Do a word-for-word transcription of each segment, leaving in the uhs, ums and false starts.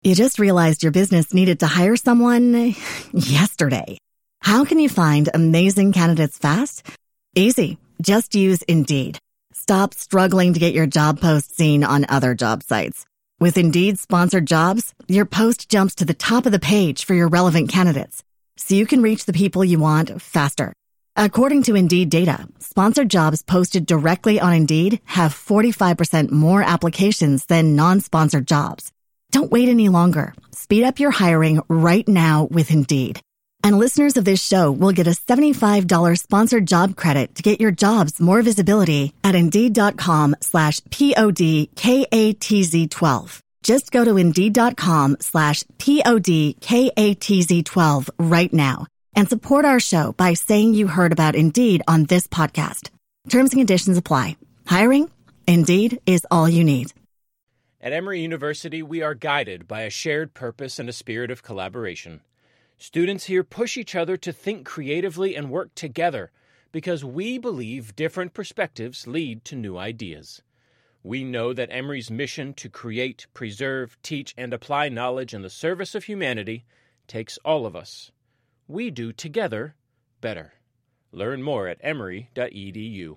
You just realized your business needed to hire someone yesterday. How can you find amazing candidates fast? Easy. Just use Indeed. Stop struggling to get your job post seen on other job sites. With Indeed sponsored jobs, your post jumps to the top of the page for your relevant candidates, so you can reach the people you want faster. According to Indeed data, sponsored jobs posted directly on Indeed have forty-five percent more applications than non-sponsored jobs. Don't wait any longer. Speed up your hiring right now with Indeed. And listeners of this show will get a seventy-five dollars sponsored job credit to get your jobs more visibility at Indeed.com slash P-O-D-K-A-T-Z-12. Just go to Indeed.com slash P-O-D-K-A-T-Z-12 right now and support our show by saying you heard about Indeed on this podcast. Terms and conditions apply. Hiring? Indeed is all you need. At Emory University, we are guided by a shared purpose and a spirit of collaboration. Students here push each other to think creatively and work together because we believe different perspectives lead to new ideas. We know that Emory's mission to create, preserve, teach, and apply knowledge in the service of humanity takes all of us. We do together better. Learn more at emory dot e d u.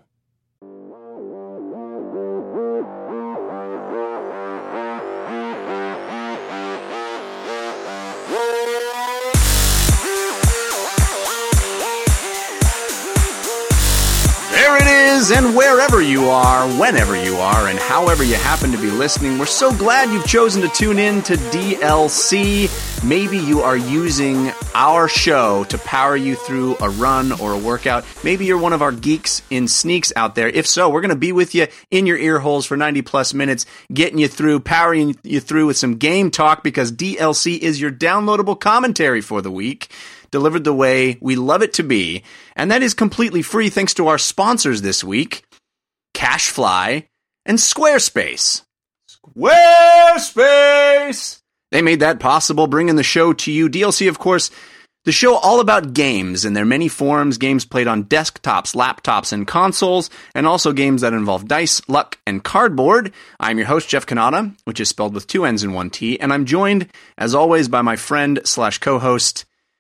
There it is, and wherever you are, whenever you are, and however you happen to be listening, we're so glad you've chosen to tune in to D L C. Maybe you are using our show to power you through a run or a workout. Maybe you're one of our geeks in sneaks out there. If so, we're going to be with you in your ear holes for ninety plus minutes, getting you through, powering you through with some game talk, because D L C is your downloadable commentary for the week, delivered the way we love it to be. And that is completely free thanks to our sponsors this week, CashFly and Squarespace. Squarespace! They made that possible, bringing the show to you. D L C, of course, the show all about games in their many forms, games played on desktops, laptops, and consoles, and also games that involve dice, luck, and cardboard. I'm your host, Jeff Cannata, which is spelled with two N's and one T, and I'm joined, as always, by my friend slash co-host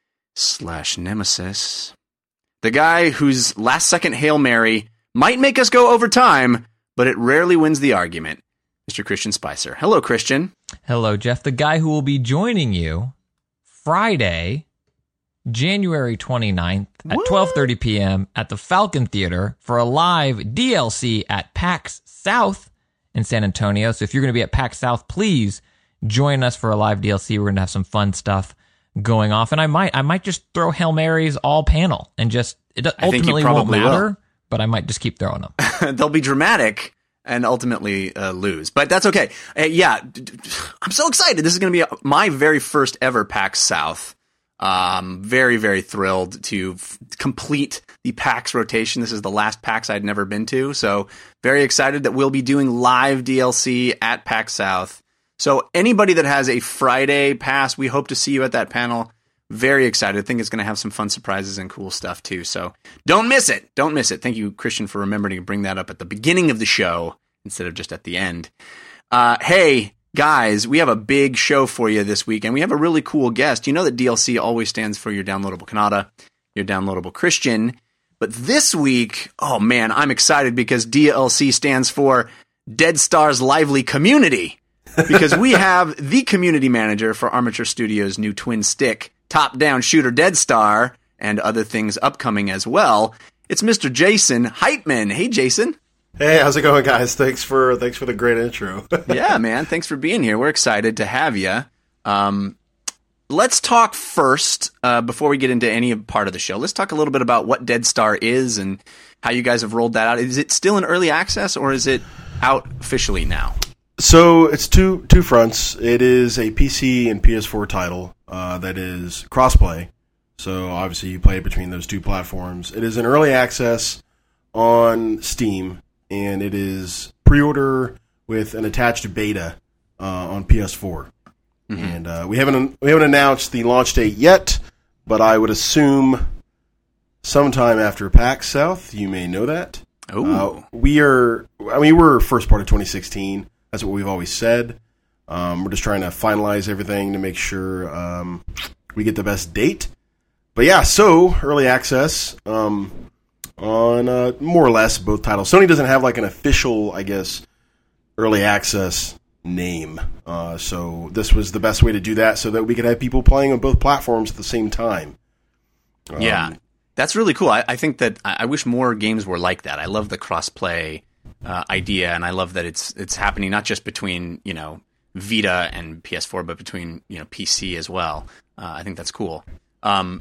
slash nemesis, the guy whose last-second Hail Mary might make us go overtime, but it rarely wins the argument, Mister Christian Spicer. Hello, Christian. Hello, Jeff. The guy who will be joining you Friday, January twenty-ninth at twelve thirty p.m. at the Falcon Theater for a live D L C at PAX South in San Antonio. So if you're going to be at PAX South, please join us for a live D L C. We're going to have some fun stuff going off, and I might I might just throw Hail Marys all panel and just it ultimately won't matter, will. But I might just keep throwing them. They'll be dramatic and ultimately uh, lose, but that's okay. Uh, yeah, I'm so excited. This is going to be my very first ever PAX South. Um, very very thrilled to f- complete the PAX rotation. This is the last PAX I'd never been to, so very excited that we'll be doing live D L C at PAX South. So anybody that has a Friday pass, we hope to see you at that panel. Very excited. I think it's going to have some fun surprises and cool stuff too. So don't miss it. Don't miss it. Thank you, Christian, for remembering to bring that up at the beginning of the show instead of just at the end. Uh, hey, guys, we have a big show for you this week, and we have a really cool guest. You know that D L C always stands for your downloadable Cannata, your downloadable Christian. But this week, oh man, I'm excited because D L C stands for Dead Star's Lively Community. Because we have the community manager for Armature Studios' new twin stick, top-down shooter Dead Star, and other things upcoming as well. It's Mister Jason Heitman. Hey, Jason. Hey, how's it going, guys? Thanks for thanks for the great intro. Yeah, man. Thanks for being here. We're excited to have you. Um, let's talk first, uh, before we get into any part of the show, let's talk a little bit about what Dead Star is and how you guys have rolled that out. Is it still in early access, or is it out officially now? So it's two two fronts. It is a P C and P S four title uh, that is crossplay. So obviously you play between those two platforms. It is in early access on Steam, and it is pre-order with an attached beta uh, on P S four. Mm-hmm. And uh, we haven't we haven't announced the launch date yet, but I would assume sometime after PAX South. You may know that. Oh, uh, we are. I mean, we're first part of twenty sixteen. That's what we've always said. Um, we're just trying to finalize everything to make sure um, we get the best date. But yeah, so early access um, on uh, more or less both titles. Sony doesn't have like an official, I guess, early access name. Uh, so this was the best way to do that so that we could have people playing on both platforms at the same time. Um, yeah, that's really cool. I, I think that I, I wish more games were like that. I love the cross-play uh, idea, and I love that it's it's happening not just between, you know, Vita and P S four, but between, you know, P C as well. Uh, I think that's cool. Um,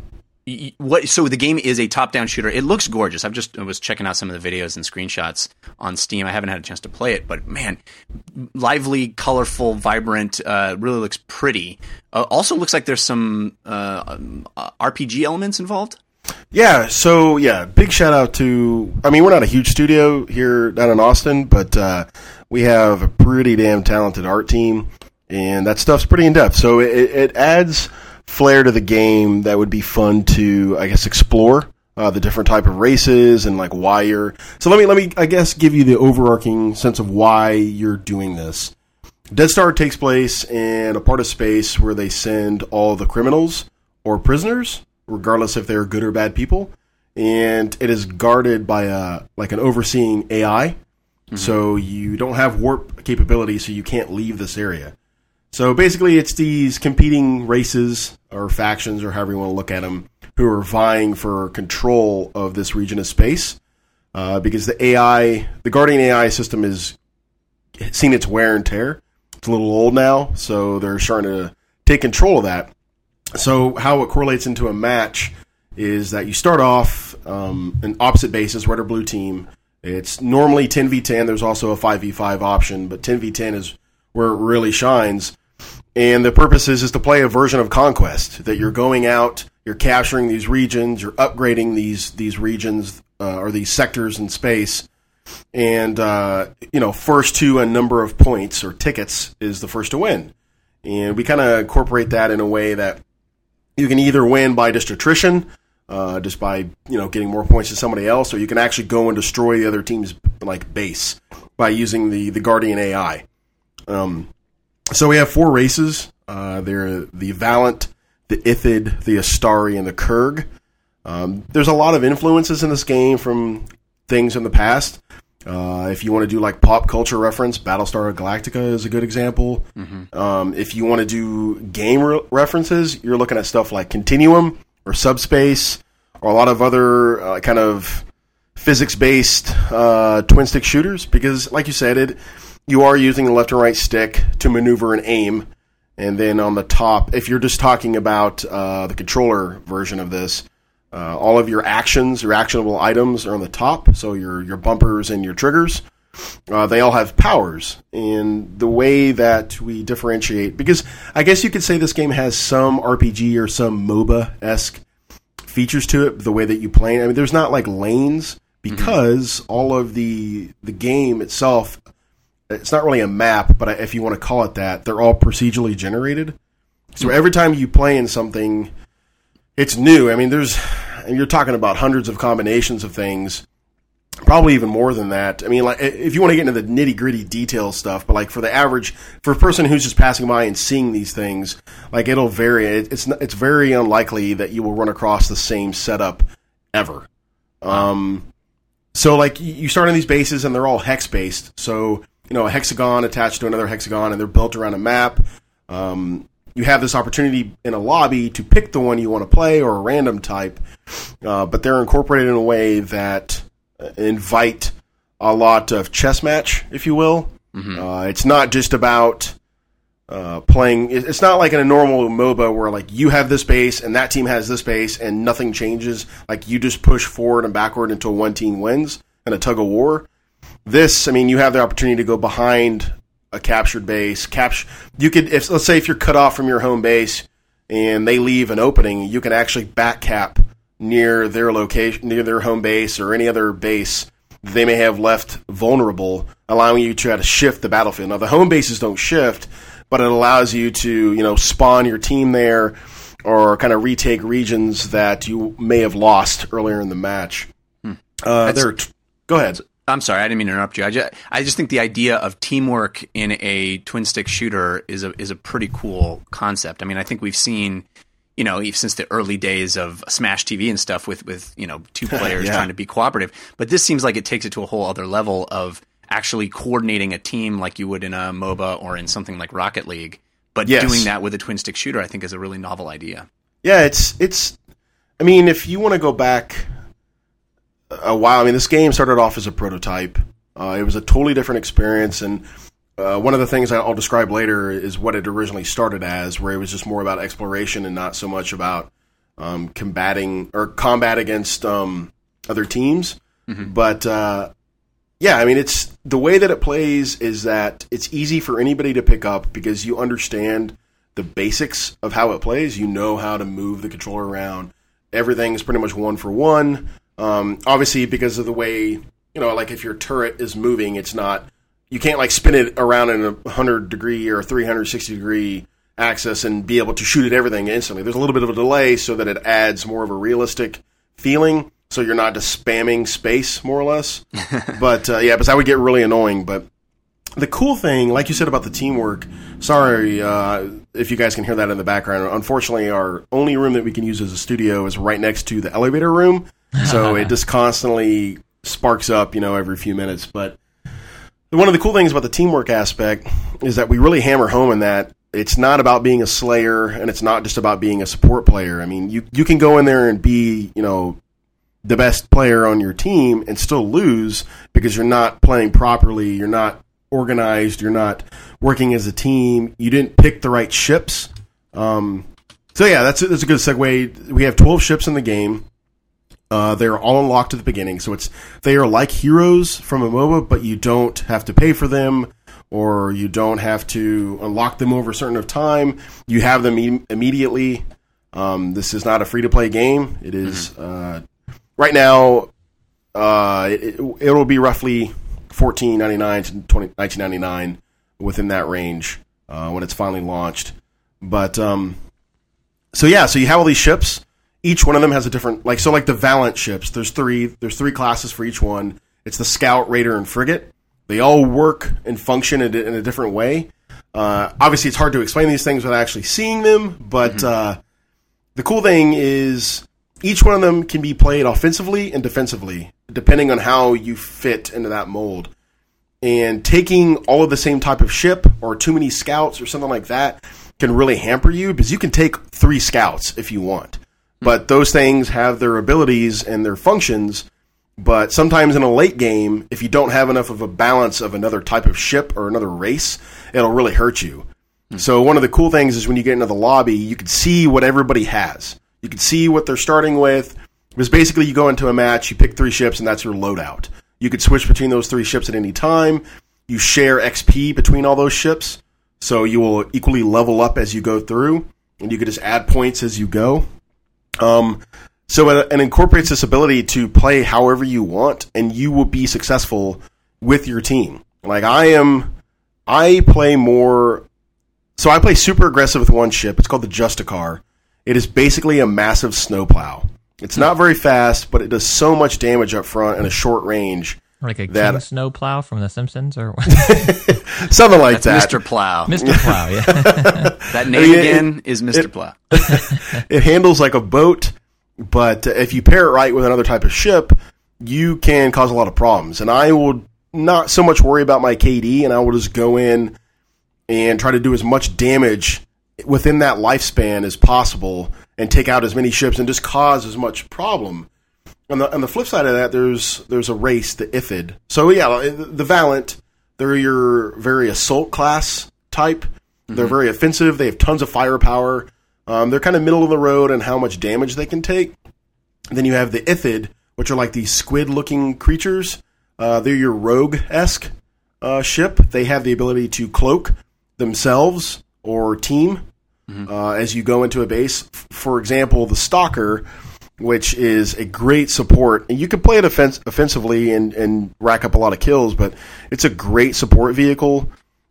What? So the game is a top-down shooter. It looks gorgeous. I've just I was checking out some of the videos and screenshots on Steam. I haven't had a chance to play it, but man, lively, colorful, vibrant. Uh, really looks pretty. Uh, also looks like there's some uh, uh, R P G elements involved. Yeah. So yeah, big shout out to. I mean, we're not a huge studio here down in Austin, but uh, we have a pretty damn talented art team, and that stuff's pretty in depth. So it, it adds flair to the game that would be fun to, I guess, explore uh, the different type of races and like why you're. So let me let me I guess give you the overarching sense of why you're doing this. Dead Star takes place in a part of space where they send all the criminals or prisoners, regardless if they're good or bad people, and it is guarded by a like an overseeing A I. Mm-hmm. So you don't have warp capability, so you can't leave this area. So basically, it's these competing races or factions, or however you want to look at them, who are vying for control of this region of space. Uh, because the A I, the Guardian A I system is seen its wear and tear. It's a little old now, so they're starting to take control of that. So how it correlates into a match is that you start off um, an opposite bases, red or blue team. It's normally ten v ten. There's also a five v five option, but ten v ten is where it really shines. And the purpose is, is to play a version of Conquest, that you're going out, you're capturing these regions, you're upgrading these these regions uh, or these sectors in space, and uh, you know, first to a number of points or tickets is the first to win. And we kind of incorporate that in a way that you can either win by just attrition, uh, just by you know getting more points than somebody else, or you can actually go and destroy the other team's like base by using the the Guardian A I. Um, So we have four races. Uh, they're the Valiant, the Ithid, the Astari, and the Kurg. Um, there's a lot of influences in this game from things in the past. Uh, if you want to do like pop culture reference, Battlestar Galactica is a good example. Mm-hmm. Um, if you want to do game re- references, you're looking at stuff like Continuum or Subspace or a lot of other uh, kind of physics-based uh, twin-stick shooters. Because, like you said, it... you are using the left and right stick to maneuver and aim. And then on the top, if you're just talking about uh, the controller version of this, uh, all of your actions, your actionable items are on the top. So your, your bumpers and your triggers, uh, they all have powers. And the way that we differentiate, because I guess you could say this game has some R P G or some MOBA-esque features to it, the way that you play. I mean, there's not like lanes, because mm-hmm. all of the the game itself, it's not really a map, but if you want to call it that, they're all procedurally generated. So every time you play in something, it's new. I mean, there's, and you're talking about hundreds of combinations of things, probably even more than that. I mean, like if you want to get into the nitty gritty detail stuff, but like for the average, for a person who's just passing by and seeing these things, like it'll vary. It, it's it's very unlikely that you will run across the same setup ever. Um, so like you start on these bases and they're all hex based. So you know, a hexagon attached to another hexagon, and they're built around a map. Um, you have this opportunity in a lobby to pick the one you want to play or a random type, uh, but they're incorporated in a way that invite a lot of chess match, if you will. Mm-hmm. Uh, it's not just about uh, playing. It's not like in a normal MOBA where like you have this base and that team has this base and nothing changes. Like you just push forward and backward until one team wins in a tug of war. This, I mean, you have the opportunity to go behind a captured base. Capture, you could, if let's say, if you're cut off from your home base and they leave an opening, you can actually back cap near their location, near their home base or any other base they may have left vulnerable, allowing you to try to shift the battlefield. Now, the home bases don't shift, but it allows you to, you know, spawn your team there or kind of retake regions that you may have lost earlier in the match. Hmm. Uh, there. Go ahead. I'm sorry, I didn't mean to interrupt you. I just, I just think the idea of teamwork in a twin stick shooter is a is a pretty cool concept. I mean, I think we've seen, you know, since the early days of Smash T V and stuff with with you know two players yeah. trying to be cooperative. But this seems like it takes it to a whole other level of actually coordinating a team like you would in a MOBA or in something like Rocket League. But yes. doing that with a twin stick shooter, I think, is a really novel idea. Yeah, it's it's. I mean, if you want to go back a while, I mean, this game started off as a prototype. Uh, it was a totally different experience, and uh, one of the things I'll describe later is what it originally started as, where it was just more about exploration and not so much about um, combating or combat against um, other teams. Mm-hmm. But uh, yeah, I mean, it's the way that it plays is that it's easy for anybody to pick up because you understand the basics of how it plays. You know how to move the controller around. Everything's pretty much one for one. Um, obviously, because of the way, you know, like if your turret is moving, it's not, you can't like spin it around in a one hundred degree or three hundred sixty degree axis and be able to shoot at everything instantly. There's a little bit of a delay so that it adds more of a realistic feeling. So you're not just spamming space, more or less. But uh, yeah, because that would get really annoying. But the cool thing, like you said about the teamwork, sorry uh, if you guys can hear that in the background. Unfortunately, our only room that we can use as a studio is right next to the elevator room. So it just constantly sparks up, you know, every few minutes. But one of the cool things about the teamwork aspect is that we really hammer home in that it's not about being a slayer and it's not just about being a support player. I mean, you, you can go in there and be, you know, the best player on your team and still lose because you're not playing properly, you're not organized, you're not working as a team, you didn't pick the right ships. Um, so yeah, that's a, that's a good segue. We have twelve ships in the game. Uh, they're all unlocked at the beginning, so it's they are like heroes from a MOBA, but you don't have to pay for them, or you don't have to unlock them over a certain of time. You have them e- immediately. Um, this is not a free-to-play game. It is mm-hmm. uh, right now. Uh, it, it'll be roughly fourteen ninety-nine to nineteen ninety-nine within that range uh, when it's finally launched. But um, so yeah, so you have all these ships. Each one of them has a different, like, so like the Valiant ships, there's three, there's three classes for each one. It's the Scout, Raider, and Frigate. They all work and function in, in a different way. Uh, obviously, it's hard to explain these things without actually seeing them, but mm-hmm. uh, the cool thing is each one of them can be played offensively and defensively, depending on how you fit into that mold. And taking all of the same type of ship or too many scouts or something like that can really hamper you because you can take three scouts if you want. But those things have their abilities and their functions. But sometimes in a late game, if you don't have enough of a balance of another type of ship or another race, it'll really hurt you. Mm-hmm. So one of the cool things is when you get into the lobby, you can see what everybody has. You can see what they're starting with. Because basically you go into a match, you pick three ships, and that's your loadout. You could switch between those three ships at any time. You share X P between all those ships. So you will equally level up as you go through. And you can just add points as you go. Um, so it, it incorporates this ability to play however you want, and you will be successful with your team. Like I am, I play more, so I play super aggressive with one ship. It's called the Justicar. It is basically a massive snowplow. It's not very fast, but it does so much damage up front in a short range. Like a that, King Snowplow from The Simpsons, or something like That's that. Mister Plow. Mister Plow, yeah. That name I mean, again it, is Mister It, Plow. It handles like a boat, but if you pair it right with another type of ship, you can cause a lot of problems. And I will not so much worry about my K D, and I will just go in and try to do as much damage within that lifespan as possible and take out as many ships and just cause as much problem. On the on the flip side of that, there's there's a race, the Ithid. So yeah, the Valiant, they're your very assault class type. Mm-hmm. They're very offensive. They have tons of firepower. Um, they're kind of middle of the road in how much damage they can take. And then you have the Ithid, which are like these squid-looking creatures. Uh, they're your rogue-esque uh, ship. They have the ability to cloak themselves or team mm-hmm. uh, as you go into a base. F- for example, the Stalker, which is a great support. And you can play it offens- offensively and, and rack up a lot of kills, but it's a great support vehicle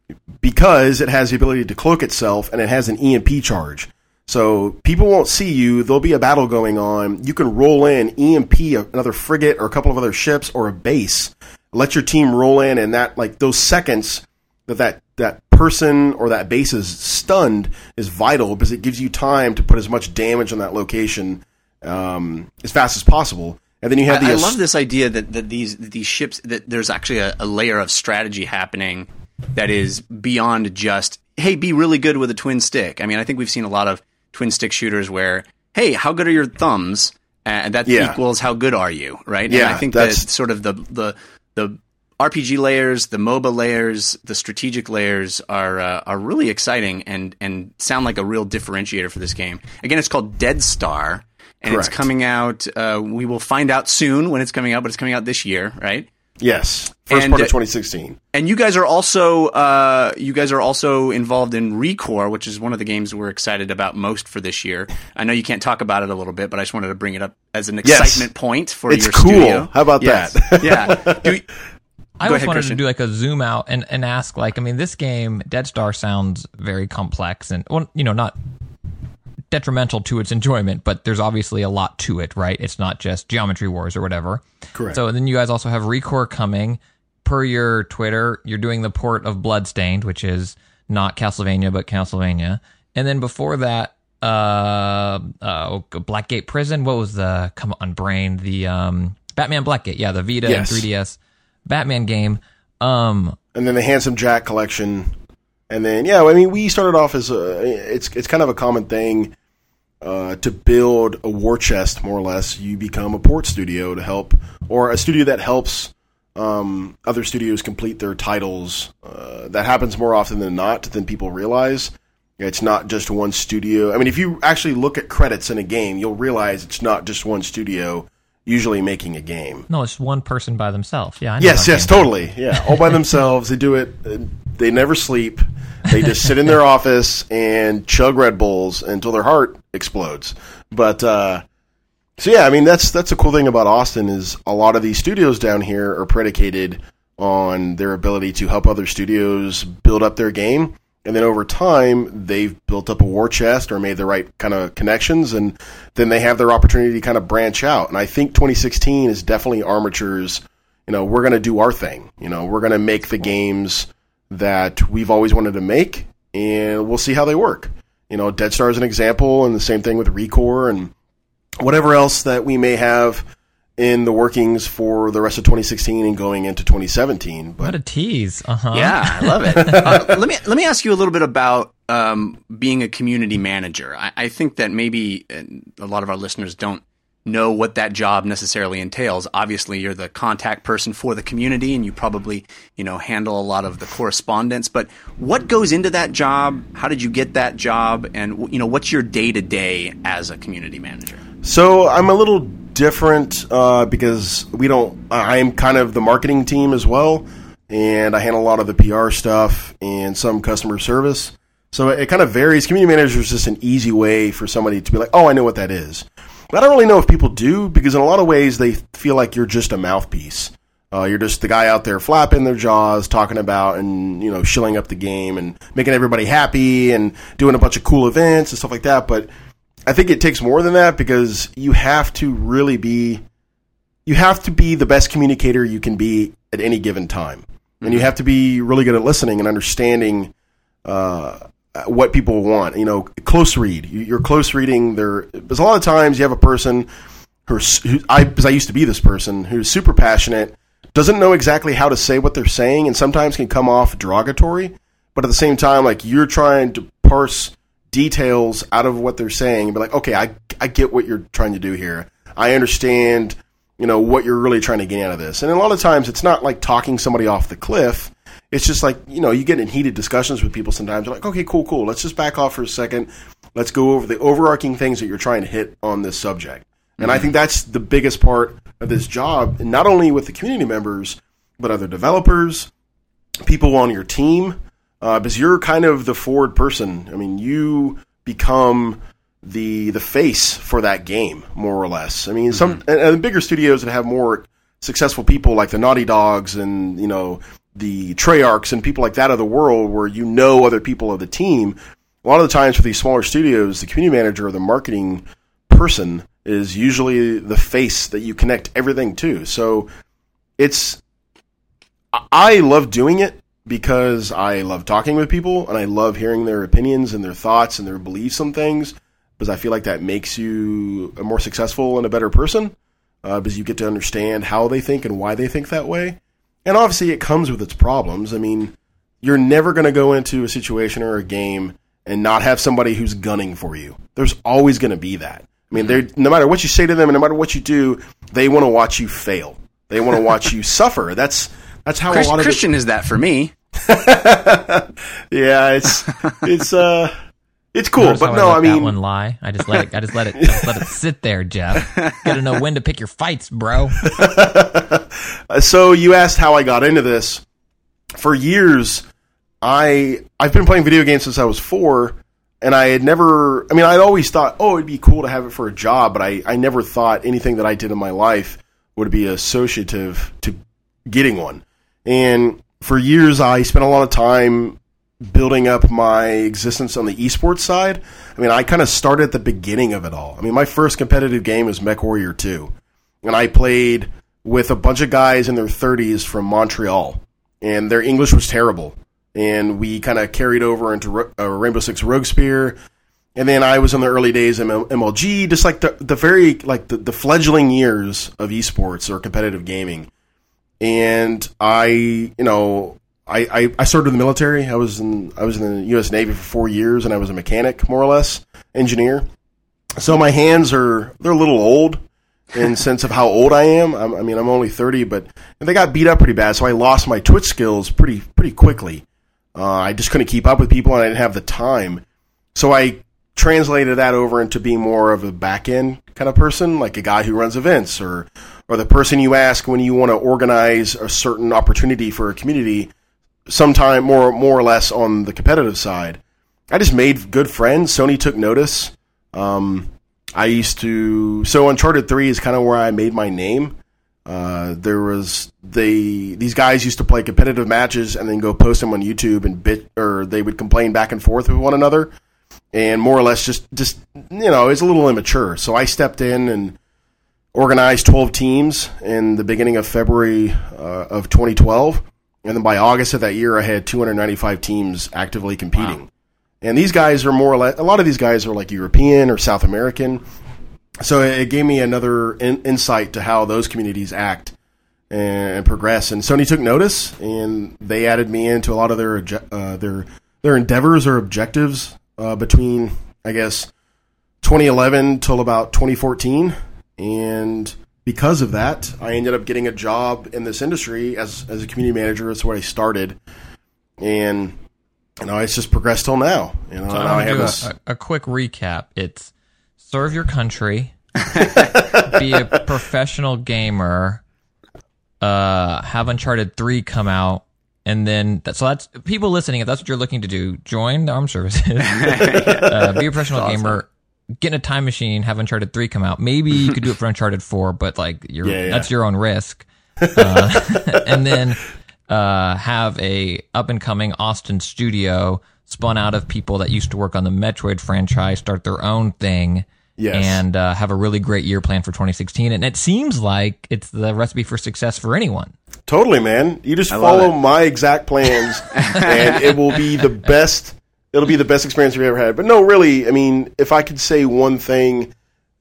because it has the ability to cloak itself and it has an E M P charge. So people won't see you. There'll be a battle going on. You can roll in, E M P another frigate or a couple of other ships or a base let your team roll in, and that like those seconds that that that person or that base is stunned is vital because it gives you time to put as much damage on that location um, as fast as possible. And then you have I, the. I love this idea that, that these that these ships that there's actually a, a layer of strategy happening that is beyond just, hey, be really good with a twin stick. I mean, I think we've seen a lot of twin stick shooters where, hey, how good are your thumbs? And that Yeah. equals how good are you, right? Yeah, and I think that that's- sort of the the the R P G layers, the MOBA layers, the strategic layers are uh, are really exciting and and sound like a real differentiator for this game. Again, it's called Dead Star, and Correct. it's coming out. Uh, we will find out soon when it's coming out, but it's coming out this year, right? Yes, first And, part uh, of twenty sixteen. And you guys are also uh, you guys are also involved in Recore, which is one of the games we're excited about most for this year. I know you can't talk about it a little bit, but I just wanted to bring it up as an Yes. excitement point for It's your cool. studio. How about Yes. that? Yeah. Do we- I Go always ahead, wanted Christian. to do like a zoom out and, and ask, like, I mean, this game, Dead Star, sounds very complex and, well, you know, not detrimental to its enjoyment, but there's obviously a lot to it, right? It's not just Geometry Wars or whatever. Correct. So then you guys also have Recore coming. Per your Twitter, you're doing the port of Bloodstained, which is not Castlevania, but Castlevania. And then before that, uh, uh, Blackgate Prison. What was the, come on, brain, the um, Batman Blackgate. Yeah, the Vita Yes. and three D S Batman game. Um, And then the Handsome Jack collection, and then yeah, I mean, we started off as a it's it's kind of a common thing uh, to build a war chest, more or less. You become a port studio to help, or a studio that helps um, other studios complete their titles. Uh, that happens more often than not than people realize. It's not just one studio. I mean, if you actually look at credits in a game, you'll realize it's not just one studio usually making a game. no, it's one person by themselves. Yeah, I know Yes, that yes, game. totally. Yeah, all by themselves. They do it. uh, They never sleep. They just sit in their office and chug Red Bulls until their heart explodes. But uh, so yeah, I mean that's that's a cool thing about Austin is a lot of these studios down here are predicated on their ability to help other studios build up their game. And then over time, they've built up a war chest or made the right kind of connections, and then they have their opportunity to kind of branch out. And I think twenty sixteen is definitely Armature's, you know, we're going to do our thing. You know, we're going to make the games that we've always wanted to make, and we'll see how they work. You know, Dead Star is an example, and the same thing with Recore and whatever else that we may have in the workings for the rest of twenty sixteen and going into twenty seventeen. But What a tease. Uh-huh. Yeah, I love it. uh, let me let me ask you a little bit about um, being a community manager. I, I think that maybe uh, a lot of our listeners don't know what that job necessarily entails. Obviously, you're the contact person for the community, and you probably you know handle a lot of the correspondence. But what goes into that job? How did you get that job? And you know, what's your day to day as a community manager? So I'm a little different uh, because we don't. I'm kind of the marketing team as well, and I handle a lot of the P R stuff and some customer service. So it kind of varies. Community manager is just an easy way for somebody to be like, "Oh, I know what that is." But I don't really know if people do because in a lot of ways they feel like you're just a mouthpiece. Uh, you're just the guy out there flapping their jaws, talking about and you know shilling up the game and making everybody happy and doing a bunch of cool events and stuff like that. But I think it takes more than that because you have to really be, you have to be the best communicator you can be at any given time. Mm-hmm. And you have to be really good at listening and understanding uh, what people want. You know, close read. You're close reading their, because a lot of times you have a person who's, who, I, because I used to be this person, who's super passionate, doesn't know exactly how to say what they're saying, and sometimes can come off derogatory. But at the same time, like you're trying to parse details out of what they're saying and be like, okay, I, I get what you're trying to do here. I understand, you know, what you're really trying to get out of this. And a lot of times it's not like talking somebody off the cliff. It's just like, you know, you get in heated discussions with people sometimes. You're like, okay, cool, cool. Let's just back off for a second. Let's go over the overarching things that you're trying to hit on this subject. And mm-hmm. I think that's the biggest part of this job, and not only with the community members, but other developers, people on your team. Uh, because you're kind of the forward person. I mean, you become the the face for that game, more or less. I mean, mm-hmm. some and, and bigger studios that have more successful people like the Naughty Dogs and you know the Treyarchs and people like that of the world, where you know other people of the team. A lot of the times for these smaller studios, the community manager or the marketing person is usually the face that you connect everything to. So it's I love doing it because I love talking with people and I love hearing their opinions and their thoughts and their beliefs on things, because I feel like that makes you a more successful and a better person, uh, because you get to understand how they think and why they think that way. And obviously it comes with its problems. I mean, you're never going to go into a situation or a game and not have somebody who's gunning for you. There's always going to be that. I mean, they're, no matter what you say to them and no matter what you do, they want to watch you fail. They want to watch you suffer. That's that's how Christ, a lot of Christian it, is that for me. yeah, it's it's uh it's cool, Notice but how no, I, let I mean, that one lie. I just let it. I just let it. Just let it sit there, Jeff. Got to know when to pick your fights, bro. So you asked how I got into this. For years, I I've been playing video games since I was four, and I had never. I mean, I'd always thought, oh, it'd be cool to have it for a job, but I I never thought anything that I did in my life would be associative to getting one. And for years, I spent a lot of time building up my existence on the esports side. I mean, I kind of started at the beginning of it all. I mean, my first competitive game was MechWarrior two, and I played with a bunch of guys in their thirties from Montreal, and their English was terrible. And we kind of carried over into uh, Rainbow Six Rogue Spear. And then I was in the early days of M L G, just like the, the very, like the, the fledgling years of esports or competitive gaming. And I, you know, I, I, I served in the military. I was in, I was in the U S Navy for four years and I was a mechanic, more or less, engineer. So my hands are, they're a little old in sense of how old I am. I'm, I mean, I'm only thirty, but they got beat up pretty bad. So I lost my Twitch skills pretty, pretty quickly. Uh, I just couldn't keep up with people and I didn't have the time. So I translated that over into being more of a back-end kind of person, like a guy who runs events, or or the person you ask when you want to organize a certain opportunity for a community, sometime more more or less on the competitive side. I just made good friends. Sony took notice. Um, I used to... So Uncharted three is kind of where I made my name. Uh, there was... they These guys used to play competitive matches and then go post them on YouTube, and bit or they would complain back and forth with one another. And more or less just, just, you know, it's a little immature. So I stepped in and organized twelve teams in the beginning of February uh, of twenty twelve. And then by August of that year, I had two hundred ninety-five teams actively competing. Wow. And these guys are more or less, a lot of these guys are like European or South American. So it gave me another in, insight to how those communities act and progress. And Sony took notice, and they added me into a lot of their uh, their their endeavors or objectives. Uh, between, I guess, twenty eleven till about twenty fourteen. And because of that, I ended up getting a job in this industry as as a community manager. That's where I started. And, you know, it's just progressed till now. You know, so now I have do this... a, a quick recap. It's serve your country, be a professional gamer, uh, have Uncharted three come out, and then, that, so that's, people listening, if that's what you're looking to do, join the armed services, uh, be a professional awesome. gamer, get in a time machine, have Uncharted three come out. Maybe you could do it for Uncharted four, but like, you're, yeah, yeah. that's your own risk. Uh, and then uh, have a up-and-coming Austin studio spun out of people that used to work on the Metroid franchise, start their own thing, yes. and uh, have a really great year planned for twenty sixteen. And it seems like it's the recipe for success for anyone. Totally, man. You just I follow my exact plans, and it will be the best. It'll be the best experience you've ever had. But no, really, I mean, if I could say one thing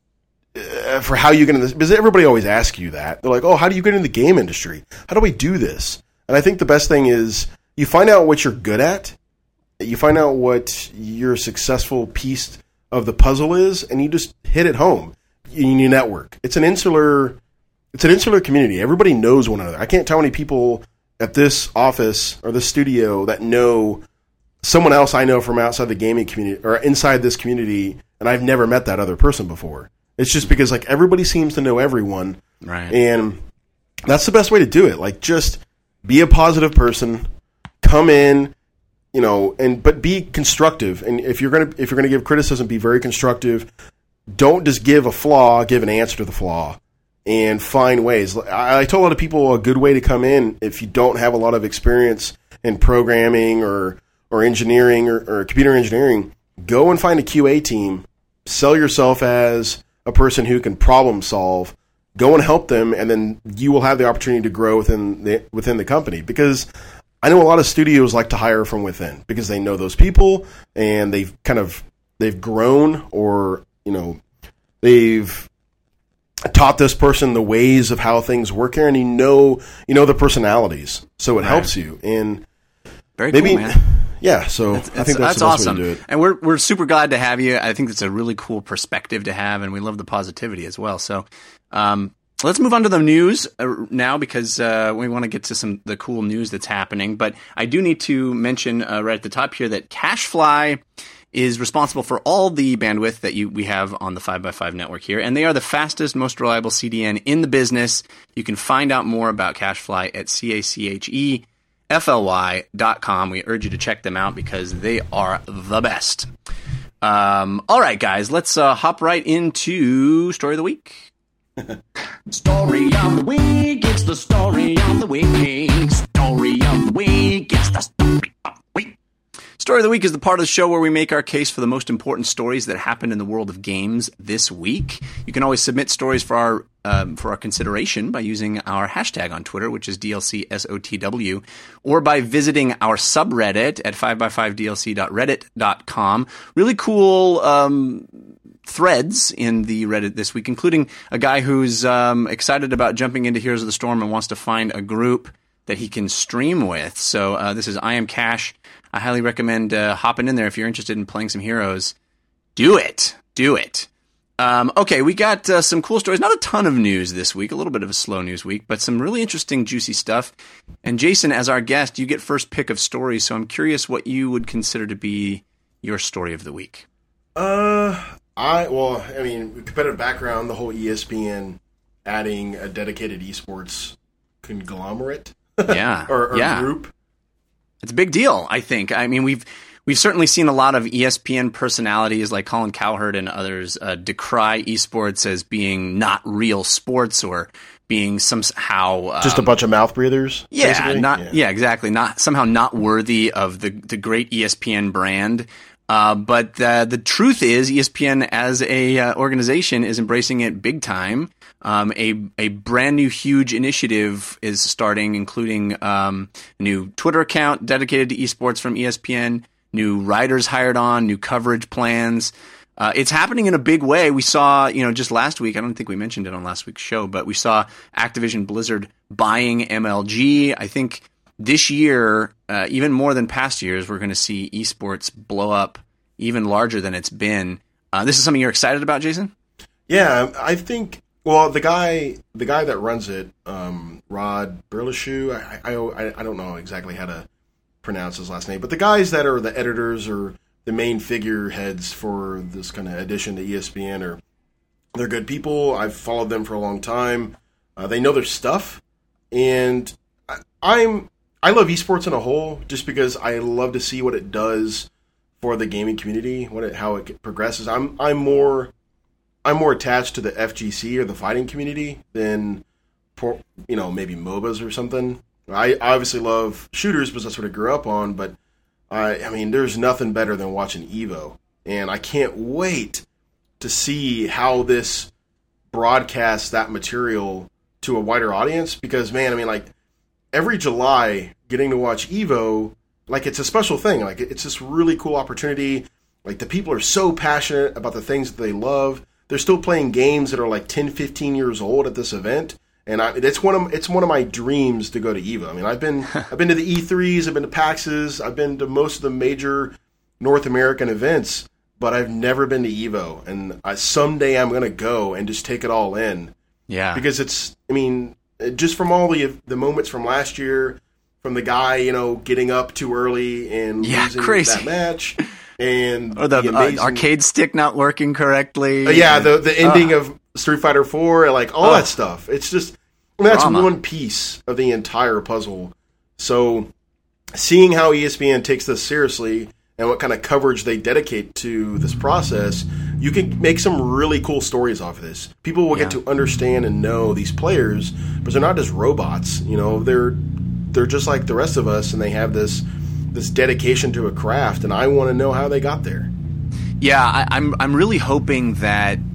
uh, for how you get into this, because everybody always asks you that. They're like, "Oh, how do you get into the game industry? How do we do this?" And I think the best thing is you find out what you're good at, you find out what your successful piece of the puzzle is, and you just hit it home. You, you network. It's an insular. It's an insular community. Everybody knows one another. I can't tell any people at this office or this studio that know someone else I know from outside the gaming community or inside this community, and I've never met that other person before. It's just because like everybody seems to know everyone, right? And that's the best way to do it. Like just be a positive person, come in, you know, and but be constructive. And if you're gonna if you're gonna give criticism, be very constructive. Don't just give a flaw, give an answer to the flaw. And find ways. I, I told a lot of people a good way to come in if you don't have a lot of experience in programming or or engineering or, or computer engineering, go and find a Q A team. Sell yourself as a person who can problem solve go and help them, and then you will have the opportunity to grow within the within the company. Because I know a lot of studios like to hire from within because they know those people and they've kind of they've grown, or you know they've taught this person the ways of how things work here, and you know you know the personalities, so it right. helps you. And very maybe, cool, man. Yeah, so that's, I think that's, that's the best awesome. way to do it. And we're we're super glad to have you. I think it's a really cool perspective to have, and we love the positivity as well. So um, let's move on to the news now, because uh, we want to get to some the cool news that's happening. But I do need to mention uh, right at the top here that CacheFly is responsible for all the bandwidth that you we have on the five by five network here, and they are the fastest, most reliable C D N in the business. You can find out more about CacheFly at C A C H E F L Y dot com. We urge you to check them out because they are the best. Um, all right, guys, let's uh, hop right into Story of the Week. Story of the Week, it's the Story of the Week. Story of the Week, it's the Story of the Week. Story of the Week is the part of the show where we make our case for the most important stories that happened in the world of games this week. You can always submit stories for our um, for our consideration by using our hashtag on Twitter, which is D L C S O T W, or by visiting our subreddit at five by five D L C dot reddit dot com. Really cool um, threads in the Reddit this week, including a guy who's um, excited about jumping into Heroes of the Storm and wants to find a group that he can stream with. So uh, this is I Am Cash. I highly recommend uh, hopping in there if you're interested in playing some Heroes. Do it. Do it. Um, okay, we got uh, some cool stories. Not a ton of news this week. A little bit of a slow news week, but some really interesting, juicy stuff. And Jason, as our guest, you get first pick of stories, so I'm curious what you would consider to be your story of the week. Uh, I well, I mean, competitive background, the whole E S P N adding a dedicated esports conglomerate. Yeah. or or yeah. group. It's a big deal, I think. I mean, we've we've certainly seen a lot of E S P N personalities like Colin Cowherd and others uh, decry esports as being not real sports or being somehow um, just a bunch of mouth breathers. Yeah, basically? not yeah. yeah, exactly. Not somehow not worthy of the the great E S P N brand. Uh, but uh, the truth is, E S P N as a uh, organization is embracing it big time. Um, a a brand new huge initiative is starting, including um, a new Twitter account dedicated to esports from E S P N, new writers hired on, new coverage plans. Uh, it's happening in a big way. We saw, you know, just last week, I don't think we mentioned it on last week's show, but we saw Activision Blizzard buying M L G. I think this year, uh, even more than past years, we're going to see esports blow up even larger than it's been. Uh, this is something you're excited about, Jason? Yeah, I think. Well, the guy, the guy that runs it, um, Rod Berlishu, I, I, I don't know exactly how to pronounce his last name, but the guys that are the editors or the main figureheads for this kind of addition to E S P N are they're good people. I've followed them for a long time. Uh, they know their stuff, and I, I'm I love esports in a whole just because I love to see what it does for the gaming community, what it, how it progresses. I'm I'm more. I'm more attached to the F G C or the fighting community than, you know, maybe M O B As or something. I obviously love shooters because that's what I grew up on, but I, I mean, there's nothing better than watching Evo, and I can't wait to see how this broadcasts that material to a wider audience. Because, man, I mean, like every July, getting to watch Evo, like it's a special thing. Like it's this really cool opportunity. Like the people are so passionate about the things that they love. They're still playing games that are like ten, fifteen years old at this event, and I, it's one of it's one of my dreams to go to Evo. I mean, I've been I've been to the E threes, I've been to PAXs, I've been to most of the major North American events, but I've never been to Evo, and I, someday I'm going to go and just take it all in. Yeah, because it's I mean, just from all the the moments from last year, from the guy you know getting up too early and yeah, losing crazy. that match. And or the, the amazing, uh, arcade stick not working correctly. Uh, yeah, the the ending uh, of Street Fighter four, like all uh, that stuff. It's just I mean, that's drama. one piece of the entire puzzle. So seeing how E S P N takes this seriously and what kind of coverage they dedicate to this process, you can make some really cool stories off of this. People will yeah. get to understand and know these players, but they're not just robots. You know, they're they're just like the rest of us, and they have this. this dedication to a craft, and I want to know how they got there. Yeah, I, I'm I'm really hoping that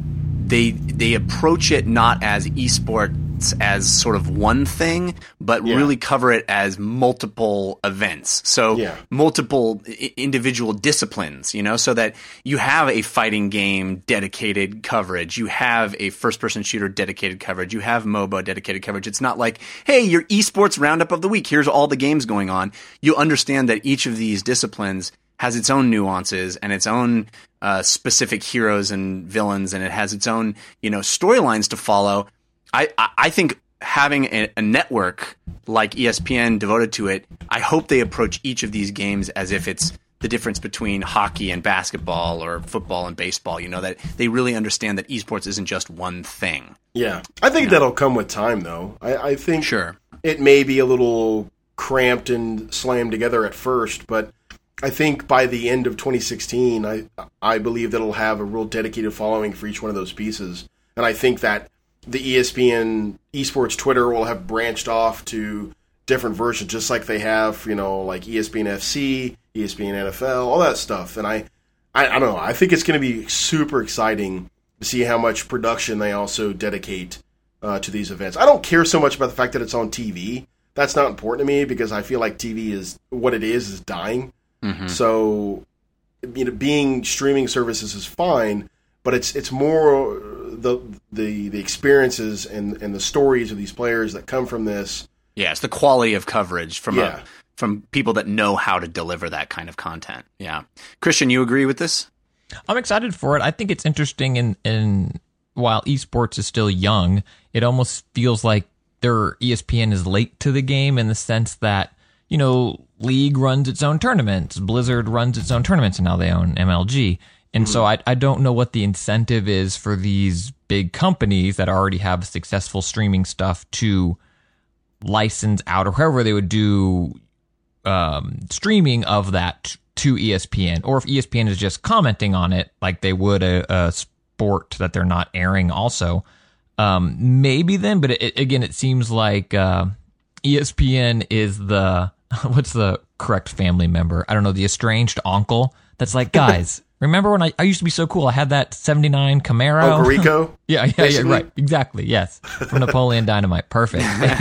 they they approach it not as esports as sort of one thing, but Yeah. really cover it as multiple events. So Yeah. multiple I- individual disciplines, you know, so that you have a fighting game dedicated coverage, you have a first-person shooter dedicated coverage, you have MOBA dedicated coverage. It's not like, hey, your esports roundup of the week, here's all the games going on. You understand that each of these disciplines has its own nuances and its own uh, specific heroes and villains, and it has its own, you know, storylines to follow. I, I, I think having a, a network like E S P N devoted to it, I hope they approach each of these games as if it's the difference between hockey and basketball or football and baseball, you know, that they really understand that esports isn't just one thing. Yeah. I think that'll come with time, though. I, I think Sure. it may be a little cramped and slammed together at first, but I think by the end of twenty sixteen, I I believe that it'll have a real dedicated following for each one of those pieces. And I think that the E S P N esports Twitter will have branched off to different versions, just like they have, you know, like E S P N F C, E S P N N F L, all that stuff. And I, I, I don't know. I think it's going to be super exciting to see how much production they also dedicate uh, to these events. I don't care so much about the fact that it's on T V. That's not important to me because I feel like T V is what it is is dying. Mm-hmm. So, you know, being streaming services is fine, but it's it's more the the the experiences and and the stories of these players that come from this. Yeah, it's the quality of coverage from Yeah. a, from people that know how to deliver that kind of content. Yeah. Christian, you agree with this? I'm excited for it. I think it's interesting, and in, while esports is still young, it almost feels like their E S P N is late to the game in the sense that, you know, League runs its own tournaments, Blizzard runs its own tournaments, and now they own M L G. And mm-hmm. so I, I don't know what the incentive is for these big companies that already have successful streaming stuff to license out, or however they would do um, streaming of that to E S P N, or if E S P N is just commenting on it like they would a, a sport that they're not airing also. Um, maybe then, but it, again, it seems like uh, E S P N is the, what's the correct family member? I don't know, the estranged uncle that's like, guys, remember when I, I used to be so cool? I had that seventy-nine Camaro. Uncle Rico? yeah, yeah, yeah, right. Exactly, yes. From Napoleon Dynamite. Perfect.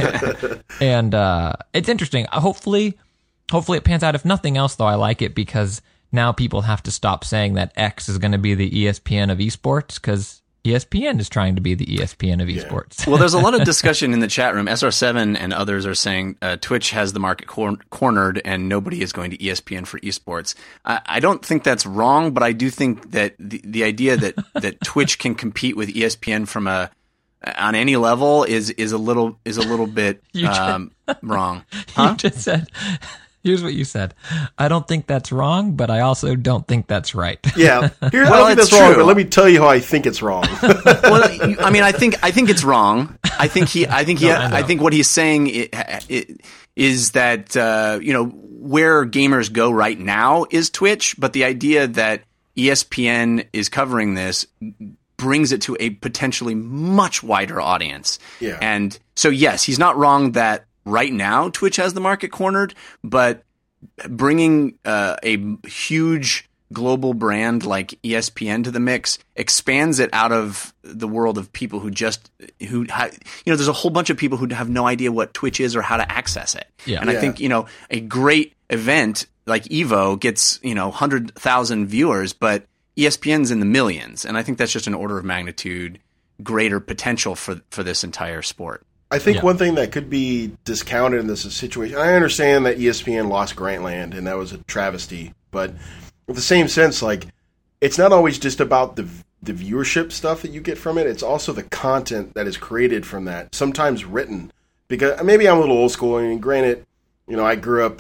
And uh, it's interesting. Hopefully, hopefully it pans out. If nothing else, though, I like it because now people have to stop saying that X is going to be the E S P N of esports because E S P N is trying to be the E S P N of esports. Well, there's a lot of discussion in the chat room. S R seven and others are saying uh, Twitch has the market cor- cornered and nobody is going to E S P N for esports. I, I don't think that's wrong, but I do think that the, the idea that, that Twitch can compete with E S P N from a on any level is is a little is a little bit um, wrong. Huh? You just said. Here's what you said. I don't think that's wrong, but I also don't think that's right. Yeah. Here's, Well, I don't think it's that's wrong, true. but let me tell you how I think it's wrong. Well, you- I mean, I think I think it's wrong. I think he. I think he. No, I know. I think what he's saying i- i- is that uh, you know where gamers go right now is Twitch, but the idea that E S P N is covering this brings it to a potentially much wider audience. Yeah. And so, yes, he's not wrong that right now Twitch has the market cornered, but bringing uh, a huge global brand like E S P N to the mix expands it out of the world of people who just who ha- you know there's a whole bunch of people who have no idea what Twitch is or how to access it. Yeah. And I Yeah. think, you know, a great event like Evo gets, you know, one hundred thousand viewers, but E S P N's in the millions, and I think that's just an order of magnitude greater potential for for this entire sport. I think Yeah. one thing that could be discounted in this situation, I understand that E S P N lost Grantland, and that was a travesty, but with the same sense, like, it's not always just about the the viewership stuff that you get from it, it's also the content that is created from that, sometimes written. Because maybe I'm a little old school, I mean, granted, you know, I grew up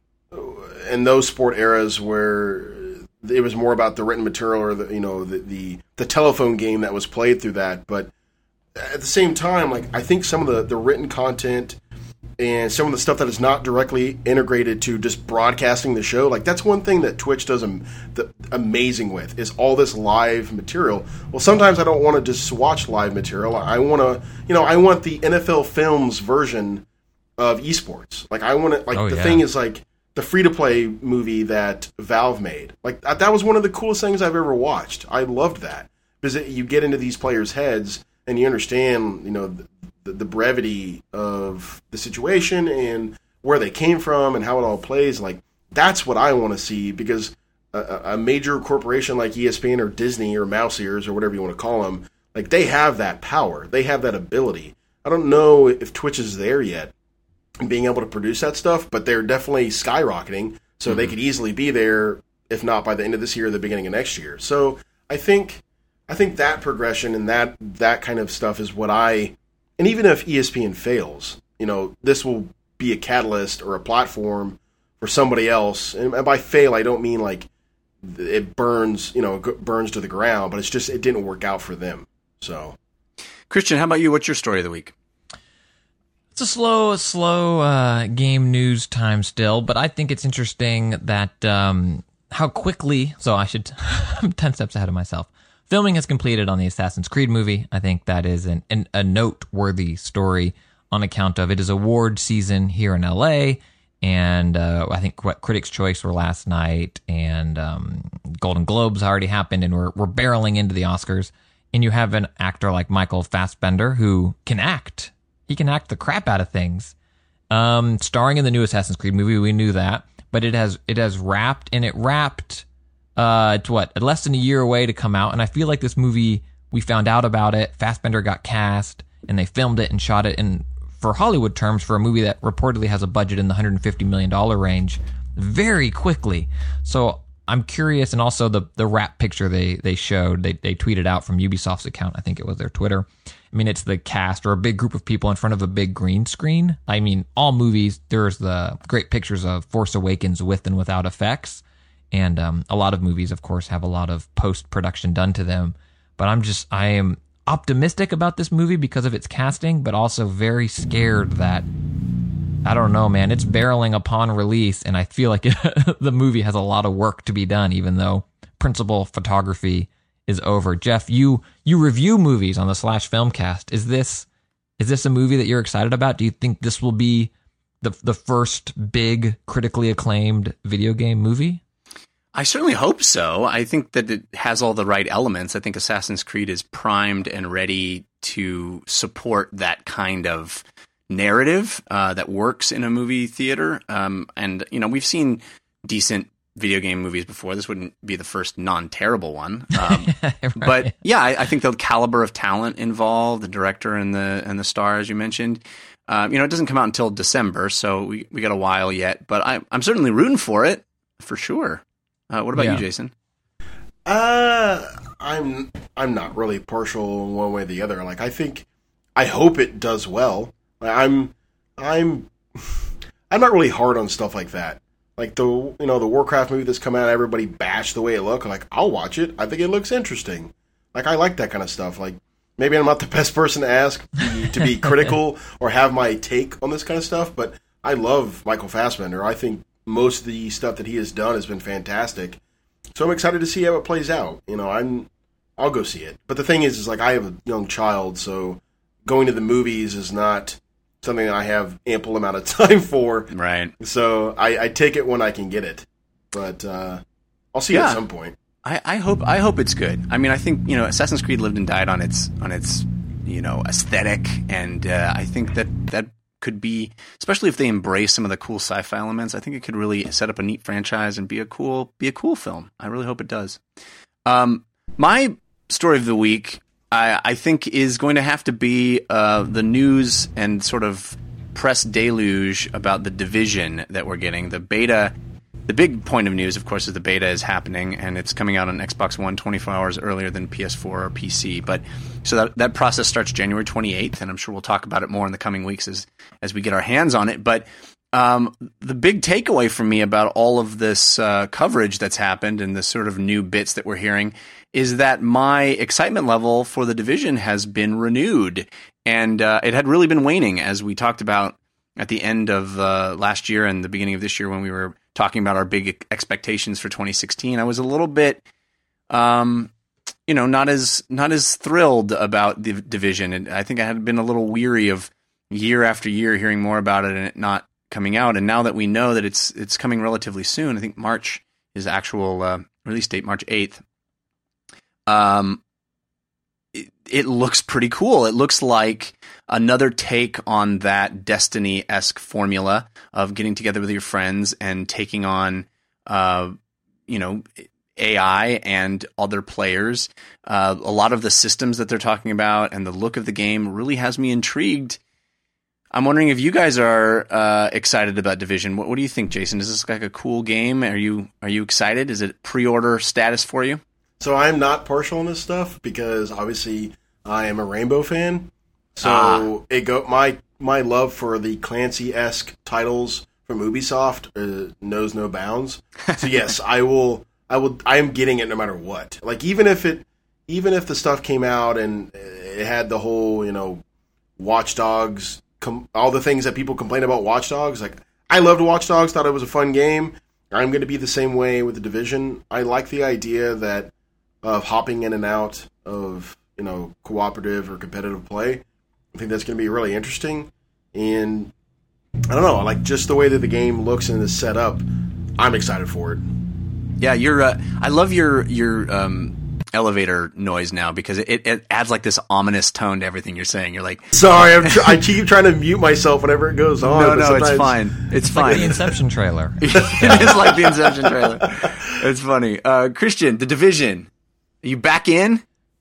in those sport eras where it was more about the written material or the, you know, the, the, the telephone game that was played through that, but at the same time, like, I think some of the, the written content and some of the stuff that is not directly integrated to just broadcasting the show, like, that's one thing that Twitch does am- the, amazing with, is all this live material. Well, sometimes I don't want to just watch live material. I want to, you know, I want the N F L Films version of esports. Like, I want to, like, Oh, the yeah. thing is, like, the free-to-play movie that Valve made. Like, that, that was one of the coolest things I've ever watched. I loved that. because it, you get into these players' heads and you understand, you know, the, the brevity of the situation and where they came from and how it all plays. Like, that's what I want to see, because a, a major corporation like E S P N or Disney or Mouse Ears or whatever you want to call them, like, they have that power. They have that ability. I don't know if Twitch is there yet in being able to produce that stuff, but they're definitely skyrocketing. So mm-hmm. they could easily be there, if not by the end of this year, or the beginning of next year. So I think I think that progression and that that kind of stuff is what I, and even if E S P N fails, you know, this will be a catalyst or a platform for somebody else. And by fail, I don't mean like it burns, you know, burns to the ground, but it's just it didn't work out for them. So, Christian, how about you? What's your story of the week? It's a slow, slow uh, game news time still, but I think it's interesting that um, how quickly. So I should. I'm ten steps ahead of myself. Filming has completed on the Assassin's Creed movie. I think that is an, an, a noteworthy story on account of it is award season here in L A, and uh, I think what Critics' Choice were last night, and um, Golden Globes already happened, and we're we're barreling into the Oscars. And you have an actor like Michael Fassbender who can act. He can act the crap out of things. Um, starring in the new Assassin's Creed movie, we knew that, but it has it has wrapped, and it wrapped. Uh, it's what less than a year away to come out, and I feel like this movie. We found out about it. Fassbender got cast, and they filmed it and shot it in, for Hollywood terms, for a movie that reportedly has a budget in the one hundred fifty million dollars range, very quickly. So I'm curious, and also the the wrap picture they they showed, they they tweeted out from Ubisoft's account. I think it was their Twitter. I mean, it's the cast or a big group of people in front of a big green screen. I mean, all movies, there's the great pictures of Force Awakens with and without effects. And um, a lot of movies, of course, have a lot of post-production done to them. But I'm just, I am optimistic about this movie because of its casting, but also very scared that, I don't know, man, it's barreling upon release. And I feel like it, the movie has a lot of work to be done, even though principal photography is over. Jeff, you you review movies on the Slash Filmcast. Is this is this a movie that you're excited about? Do you think this will be the the first big critically acclaimed video game movie? I certainly hope so. I think that it has all the right elements. I think Assassin's Creed is primed and ready to support that kind of narrative uh, that works in a movie theater. Um, and, you know, we've seen decent video game movies before. This wouldn't be the first non-terrible one. Um, right. But yeah, I, I think the caliber of talent involved, the director and the and the star, as you mentioned, um, you know, it doesn't come out until December, so we, we got a while yet. But I, I'm certainly rooting for it, for sure. Uh, what about yeah. you, Jason? Uh, I'm I'm not really partial one way or the other. Like, I think, I hope it does well. I'm I'm I'm not really hard on stuff like that. Like the you know the Warcraft movie that's come out, everybody bashed the way it looked. Like, I'll watch it. I think it looks interesting. Like, I like that kind of stuff. Like, maybe I'm not the best person to ask to be critical or have my take on this kind of stuff, but I love Michael Fassbender. I think most of the stuff that he has done has been fantastic. So I'm excited to see how it plays out. You know, I'm I'll go see it. But the thing is, is like I have a young child, so going to the movies is not something that I have ample amount of time for. Right. So I, I take it when I can get it. But uh, I'll see yeah. it at some point. I, I hope I hope it's good. I mean, I think, you know, Assassin's Creed lived and died on its on its you know aesthetic, and uh, I think that that could be, especially if they embrace some of the cool sci-fi elements, I think it could really set up a neat franchise and be a cool be a cool film. I really hope it does. Um, my story of the week, I, I think, is going to have to be uh, the news and sort of press deluge about the Division that we're getting. The beta, the big point of news, of course, is the beta is happening, and it's coming out on Xbox One twenty-four hours earlier than P S four or P C. But so that that process starts January twenty-eighth, and I'm sure we'll talk about it more in the coming weeks as as we get our hands on it. But um, the big takeaway for me about all of this uh, coverage that's happened and the sort of new bits that we're hearing is that my excitement level for the Division has been renewed, and uh, it had really been waning, as we talked about at the end of uh, last year and the beginning of this year when we were talking about our big expectations for twenty sixteen. I was a little bit, um, you know, not as not as thrilled about the Division, and I think I had been a little weary of year after year hearing more about it and it not coming out. And now that we know that it's it's coming relatively soon, I think March is the actual uh, release date, March eighth. Um, it looks pretty cool. It looks like another take on that Destiny-esque formula of getting together with your friends and taking on, uh, you know, A I and other players. Uh, a lot of the systems that they're talking about and the look of the game really has me intrigued. I'm wondering if you guys are uh, excited about Division. What, what do you think, Jason? Does this look like a cool game? Are you are you excited? Is it pre-order status for you? So I'm not partial on this stuff because obviously I am a Rainbow fan. So Ah. it go my my love for the Clancy-esque titles from Ubisoft uh, knows no bounds. So yes, I will. I will. I am getting it no matter what. Like even if it, even if the stuff came out and it had the whole you know, Watch Dogs, com- all the things that people complain about Watch Dogs. Like I loved Watch Dogs, thought it was a fun game. I'm going to be the same way with the Division. I like the idea that of hopping in and out of you know cooperative or competitive play. I think that's going to be really interesting, and I don't know, like just the way that the game looks and is set up, I'm excited for it. Yeah, you're. Uh, I love your your um, elevator noise now because it, it adds like this ominous tone to everything you're saying. You're like, Sorry, I'm tr- I keep trying to mute myself whenever it goes on. no, but no, it's sometimes- fine. It's Like fine. the Inception trailer. It is like the Inception trailer. It's funny. Uh, Christian, The Division. Are you back in?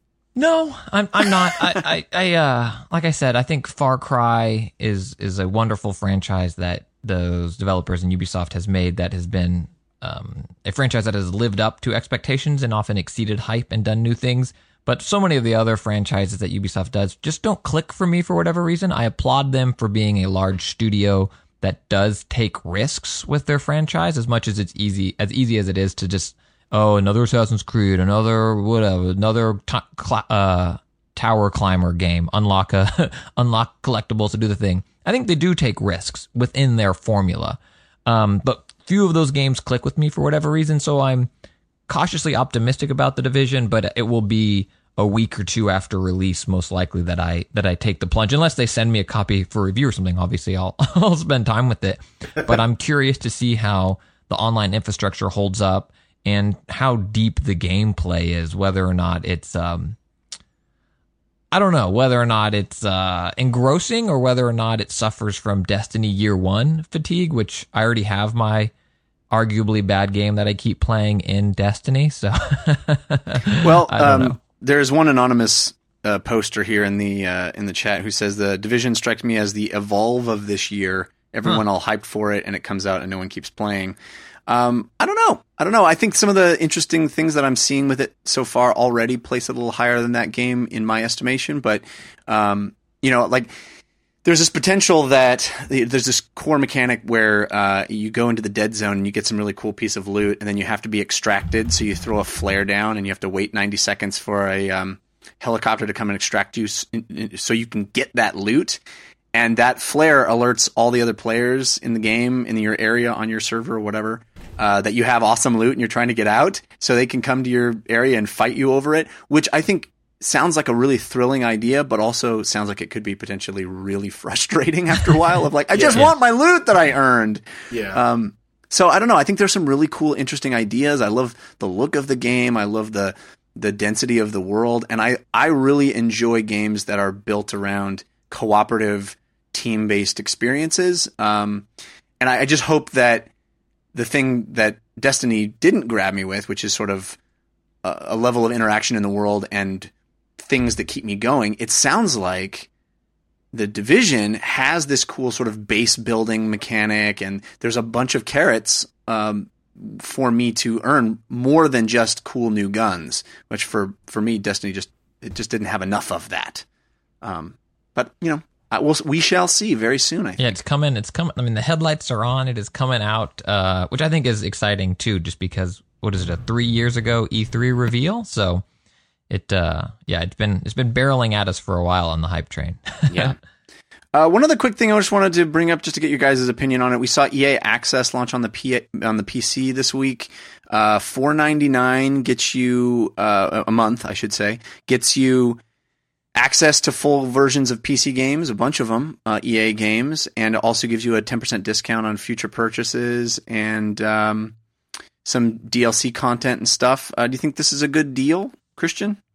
No, I'm I'm not. I, I, I uh like I said, I think Far Cry is is a wonderful franchise that those developers and Ubisoft has made that has been um, a franchise that has lived up to expectations and often exceeded hype and done new things. But so many of the other franchises that Ubisoft does just don't click for me for whatever reason. I applaud them for being a large studio that does take risks with their franchise as much as it's easy as easy as it is to just oh, another Assassin's Creed, another whatever, another t- cl- uh, tower climber game. Unlock a unlock collectibles to do the thing. I think they do take risks within their formula, um, but few of those games click with me for whatever reason. So I'm cautiously optimistic about the Division, but it will be a week or two after release, most likely that I that I take the plunge. Unless they send me a copy for review or something, obviously I'll I'll spend time with it. But I'm curious to see how the online infrastructure holds up. And how deep the gameplay is, whether or not it's, um, I don't know, whether or not it's uh, engrossing or whether or not it suffers from Destiny Year One fatigue, which I already have my arguably bad game that I keep playing in Destiny. So, Well, I don't um, know. there's one anonymous uh, poster here in the uh, in the chat who says the Division strikes me as the Evolve of this year. Everyone all hyped for it, and it comes out and no one keeps playing. Um, I don't know. I don't know. I think some of the interesting things that I'm seeing with it so far already place it a little higher than that game in my estimation. But, um, you know, like there's this potential that there's this core mechanic where uh, you go into the dead zone and you get some really cool piece of loot, and then you have to be extracted. So you throw a flare down and you have to wait ninety seconds for a um, helicopter to come and extract you so you can get that loot. And that flare alerts all the other players in the game, in your area, on your server or whatever, uh, that you have awesome loot and you're trying to get out, so they can come to your area and fight you over it, which I think sounds like a really thrilling idea, but also sounds like it could be potentially really frustrating after a while of like, I just Yeah. want my loot that I earned. Yeah. Um, so I don't know. I think there's some really cool, interesting ideas. I love the look of the game. I love the the density of the world. And I, I really enjoy games that are built around cooperative, team-based experiences. Um, and I, I just hope that the thing that Destiny didn't grab me with, which is sort of a, a level of interaction in the world and things that keep me going, it sounds like the Division has this cool sort of base building mechanic, and there's a bunch of carrots um, for me to earn more than just cool new guns, which for, for me, Destiny just it just didn't have enough of that. Um, but, you know, I will, we shall see very soon, I think. Yeah, it's coming. It's coming. I mean, the headlights are on. It is coming out, uh, which I think is exciting too, just because what is it? A three years ago E three reveal. So it, uh, yeah, it's been it's been barreling at us for a while on the hype train. Yeah. Uh, one other quick thing I just wanted to bring up, just to get your guys' opinion on it. We saw E A Access launch on the P- on the P C this week. Uh, four ninety-nine gets you uh, a month, I should say, gets you access to full versions of P C games, a bunch of them, uh, E A games, and it also gives you a ten percent discount on future purchases and um, some D L C content and stuff. Uh, do you think this is a good deal, Christian?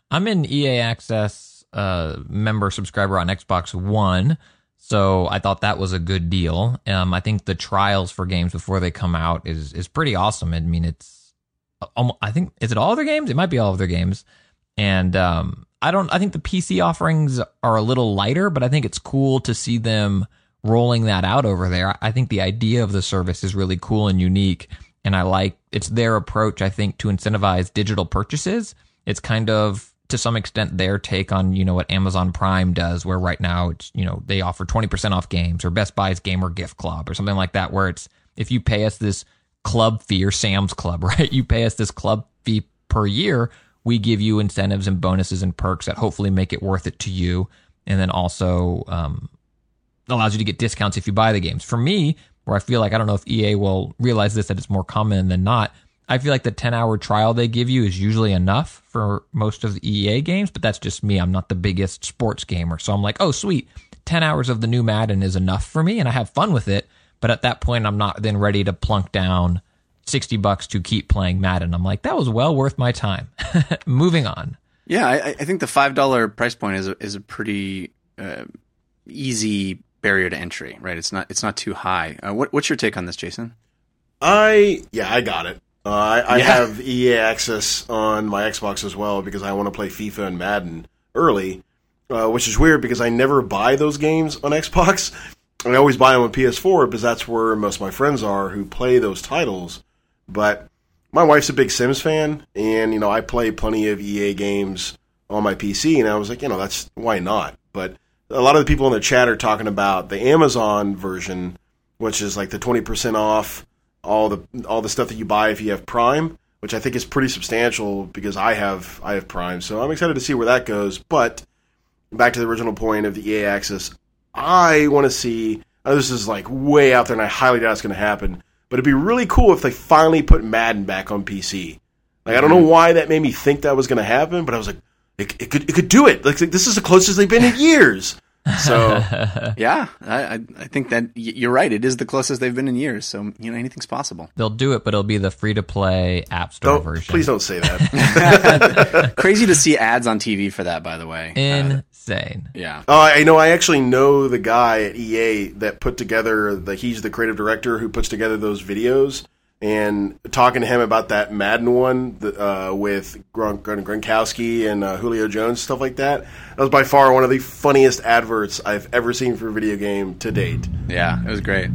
I'm an E A Access uh, member subscriber on Xbox One, so I thought that was a good deal. Um, I think the trials for games before they come out is is pretty awesome. I mean, it's almost, I think is it all of their games? It might be all of their games, and um, I don't. I think the P C offerings are a little lighter, but I think it's cool to see them rolling that out over there. I think the idea of the service is really cool and unique, and I like it's their approach, I think, to incentivize digital purchases. It's kind of, to some extent, their take on, you know, what Amazon Prime does, where right now it's, you know, they offer twenty percent off games, or Best Buy's Gamer Gift Club or something like that, where it's, if you pay us this club fee, or Sam's Club, right? You pay us this club fee per year, we give you incentives and bonuses and perks that hopefully make it worth it to you. And then also, um, allows you to get discounts if you buy the games. For me, where I feel like, I don't know if E A will realize this, that it's more common than not, I feel like the ten hour trial they give you is usually enough for most of the E A games, but that's just me. I'm not the biggest sports gamer. So I'm like, oh, sweet, ten hours of the new Madden is enough for me, and I have fun with it. But at that point, I'm not then ready to plunk down sixty bucks to keep playing Madden. I'm like, that was well worth my time. Moving on. Yeah, I, I think the five dollar price point is a, is a pretty uh, easy barrier to entry, right? It's not it's not too high. Uh, what, what's your take on this, Jason? I yeah, I got it. Uh, I, I Yeah. have E A access on my Xbox as well because I want to play FIFA and Madden early, uh, which is weird because I never buy those games on Xbox. I always buy them on P S four because that's where most of my friends are who play those titles. But my wife's a big Sims fan, and you know I play plenty of E A games on my P C, and I was like, you know, that's why not? But a lot of the people in the chat are talking about the Amazon version, which is like the twenty percent off all the all the stuff that you buy if you have Prime, which I think is pretty substantial because I have I have Prime. So I'm excited to see where that goes. But back to the original point of the E A Access, I want to see, I know this is like way out there and I highly doubt it's going to happen, but it'd be really cool if they finally put Madden back on P C. Like, I don't know why that made me think that was going to happen, but I was like, it, it could it could do it. Like, this is the closest they've been in years. So Yeah, I, I I think that y- you're right. It is the closest they've been in years. So, you know, anything's possible. They'll do it, but it'll be the free-to-play App Store don't, version. please don't say that. Crazy to see ads on T V for that, by the way. Uh, Insane. yeah. Oh, I know. I actually know the guy at E A that put together the. He's the creative director who puts together those videos. And talking to him about that Madden one uh, with Gron- Gron- Gronkowski and uh, Julio Jones, stuff like that, that was by far one of the funniest adverts I've ever seen for a video game to date. Yeah, it was great.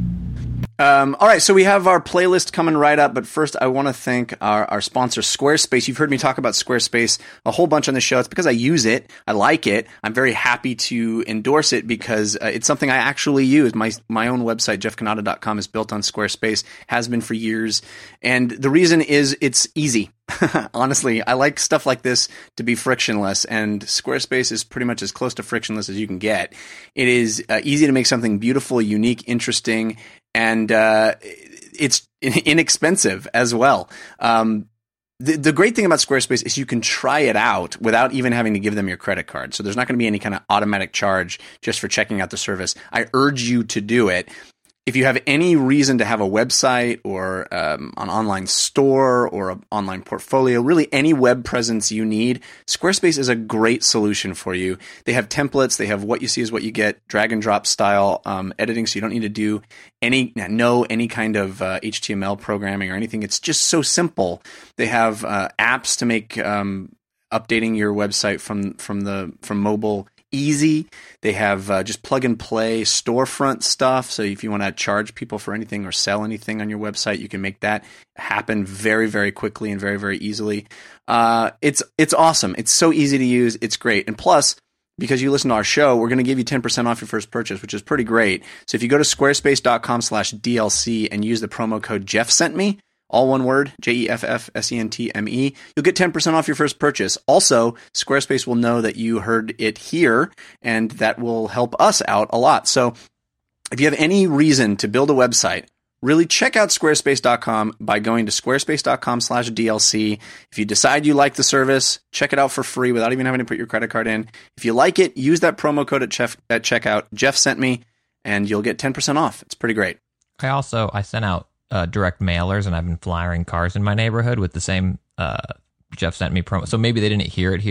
Um, all right, so we have our playlist coming right up, but first I want to thank our, our sponsor, Squarespace. You've heard me talk about Squarespace a whole bunch on the show. It's because I use it. I like it. I'm very happy to endorse it because uh, it's something I actually use. My my own website, jeff canada dot com, is built on Squarespace, has been for years. And the reason is it's easy. Honestly, I like stuff like this to be frictionless, and Squarespace is pretty much as close to frictionless as you can get. It is uh, easy to make something beautiful, unique, interesting, and uh, it's inexpensive as well. Um, the, the great thing about Squarespace is you can try it out without even having to give them your credit card. So there's not going to be any kind of automatic charge just for checking out the service. I urge you to do it. If you have any reason to have a website or um, an online store or an online portfolio, really any web presence you need, Squarespace is a great solution for you. They have templates. They have what you see is what you get, drag and drop style um, editing, so you don't need to do any know any kind of uh, H T M L programming or anything. It's just so simple. They have uh, apps to make um, updating your website from from the from mobile easy. They have uh, just plug and play storefront stuff. So if you want to charge people for anything or sell anything on your website, you can make that happen very, very quickly and very, very easily. Uh, it's it's awesome. It's so easy to use. It's great. And plus, because you listen to our show, we're going to give you ten percent off your first purchase, which is pretty great. So if you go to squarespace.com slash DLC and use the promo code Jeff Sent Me, all one word, J E F F S E N T M E, you'll get ten percent off your first purchase. Also, Squarespace will know that you heard it here, and that will help us out a lot. So if you have any reason to build a website, really check out squarespace dot com by going to squarespace.com slash DLC. If you decide you like the service, check it out for free without even having to put your credit card in. If you like it, use that promo code at, chef, at checkout, Jeff Sent Me, and you'll get ten percent off. It's pretty great. I also, I sent out Uh, direct mailers, and I've been flyering cars in my neighborhood with the same uh, Jeff Sent Me promo. So maybe they didn't hear it here.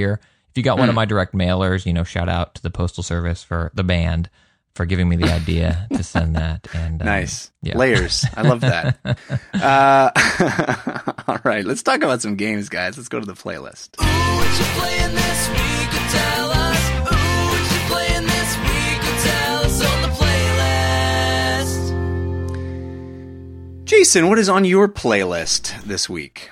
if you got one of my direct mailers, you know, shout out to the Postal Service for the band for giving me the idea to send that. And um, nice. Yeah. Layers. I love that. uh, all right. Let's talk about some games, guys. Let's go to the playlist. Ooh, what you playing this week? Tell us. Ooh, what you playing this week? Tell us on the playlist. Jason, what is on your playlist this week?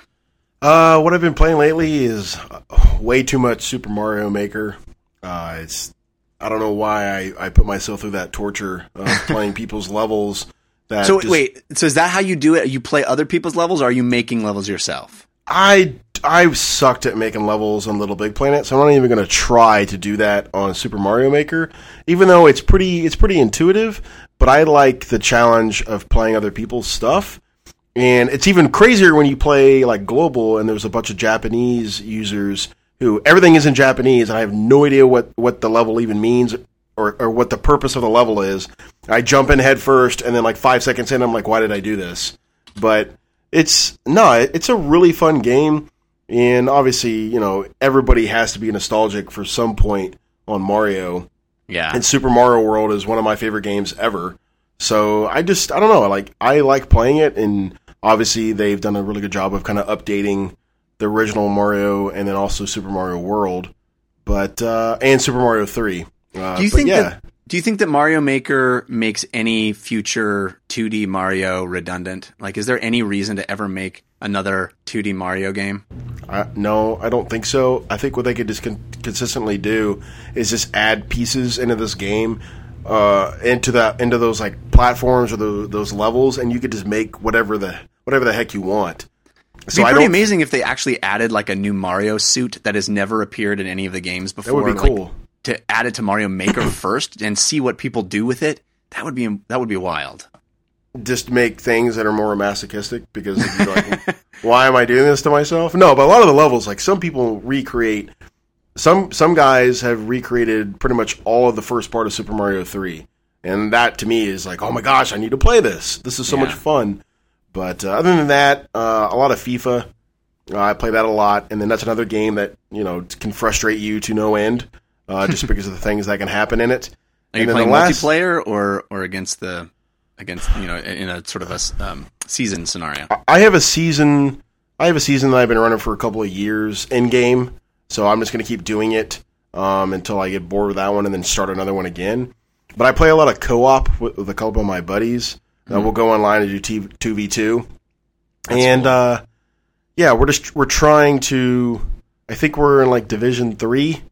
Uh, what I've been playing lately is way too much Super Mario Maker. Uh, it's I don't know why I, I put myself through that torture of playing people's levels. That So just, wait, so is that how you do it? You play other people's levels, or are you making levels yourself? I I sucked at making levels on Little Big Planet, so I'm not even going to try to do that on Super Mario Maker. Even though it's pretty it's pretty intuitive, but I like the challenge of playing other people's stuff. And it's even crazier when you play like global, and there's a bunch of Japanese users who everything is in Japanese, and I have no idea what, what the level even means or, or what the purpose of the level is. I jump in head first, and then like five seconds in, I'm like, why did I do this? But it's no, it's a really fun game, and obviously, you know, everybody has to be nostalgic for some point on Mario. Yeah. And Super Mario World is one of my favorite games ever. So I just, I don't know, like I like playing it, and obviously they've done a really good job of kind of updating the original Mario and then also Super Mario World, but uh, and Super Mario three. Uh, Do you but think yeah. that Do you think that Mario Maker makes any future two D Mario redundant? Like, is there any reason to ever make another two D Mario game? Uh, no, I don't think so. I think what they could just con- consistently do is just add pieces into this game, uh, into that into those like platforms or the, those levels, and you could just make whatever the whatever the heck you want. It'd So be I pretty don't. amazing if they actually added like a new Mario suit that has never appeared in any of the games before. That would be like, cool. to add it to Mario Maker first and see what people do with it. That would be that would be wild. Just make things that are more masochistic because you're like, why am I doing this to myself? No, but a lot of the levels, like some people recreate. Some some guys have recreated pretty much all of the first part of Super Mario three, and that to me is like, oh my gosh, I need to play this. This is so Yeah. much fun. But uh, other than that, uh, a lot of FIFA. Uh, I play that a lot, and then that's another game that you know can frustrate you to no end, uh, just because of the things that can happen in it. Are And you then playing the last- multiplayer or or against the against you know in a sort of a um, season scenario? I have a season. I have a season that I've been running for a couple of years in game, so I'm just going to keep doing it um, until I get bored with that one, and then start another one again. But I play a lot of co-op with, with a couple of my buddies. Uh, we'll go online and do two v two, and cool. uh, yeah, we're just we're trying to. I think we're in like Division three.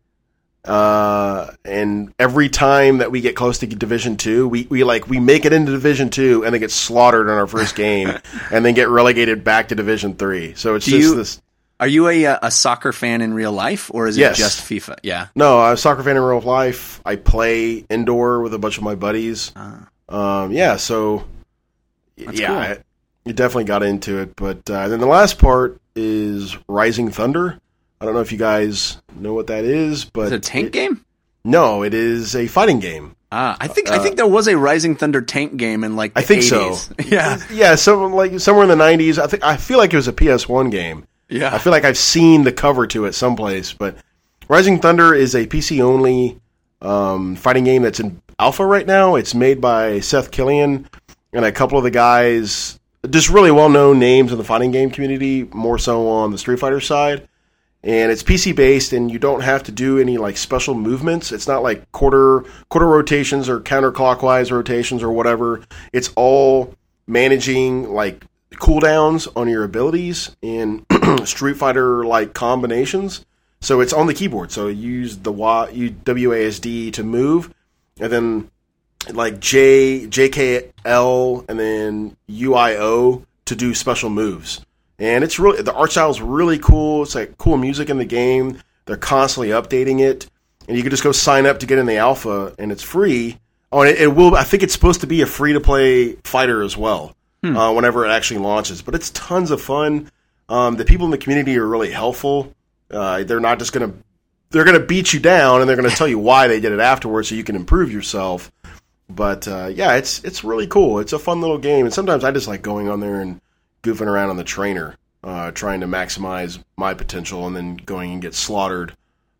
Uh, and every time that we get close to Division Two, we, we like we make it into Division Two and then get slaughtered on our first game, and then get relegated back to Division Three. So it's Do just you- this. Are you a a soccer fan in real life, or is it Yes. just FIFA? Yeah. No, I'm a soccer fan in real life. I play indoor with a bunch of my buddies. Um, yeah, so That's yeah, cool. I, you definitely got into it. But uh, then the last part is Rising Thunder. I don't know if you guys know what that is, but Is it a tank it- game? No, it is a fighting game. Ah, I think I think there was a Rising Thunder tank game in like the I think eighties. so. Yeah. Yeah, so like somewhere in the nineties. I think I feel like it was a P S one game. Yeah. I feel like I've seen the cover to it someplace. But Rising Thunder is a P C only um, fighting game that's in alpha right now. It's made by Seth Killian and a couple of the guys, just really well known names in the fighting game community, more so on the Street Fighter side. And it's P C based, and you don't have to do any like special movements. It's not like quarter quarter rotations or counterclockwise rotations or whatever. It's all managing like cooldowns on your abilities and Street Fighter like combinations. So it's on the keyboard. So you use the y, you W A S D to move, and then like J J K L and then U I O to do special moves. And it's really, the art style is really cool. It's like cool music in the game. They're constantly updating it, and you can just go sign up to get in the alpha, and it's free. Oh, and it, it will. I think it's supposed to be a free to play fighter as well, uh, whenever it actually launches. But it's tons of fun. Um, the people in the community are really helpful. Uh, they're not just gonna they're gonna beat you down, and they're gonna tell you why they did it afterwards, so you can improve yourself. But uh, yeah, it's it's really cool. It's a fun little game, and sometimes I just like going on there and goofing around on the trainer, uh, trying to maximize my potential, and then going and get slaughtered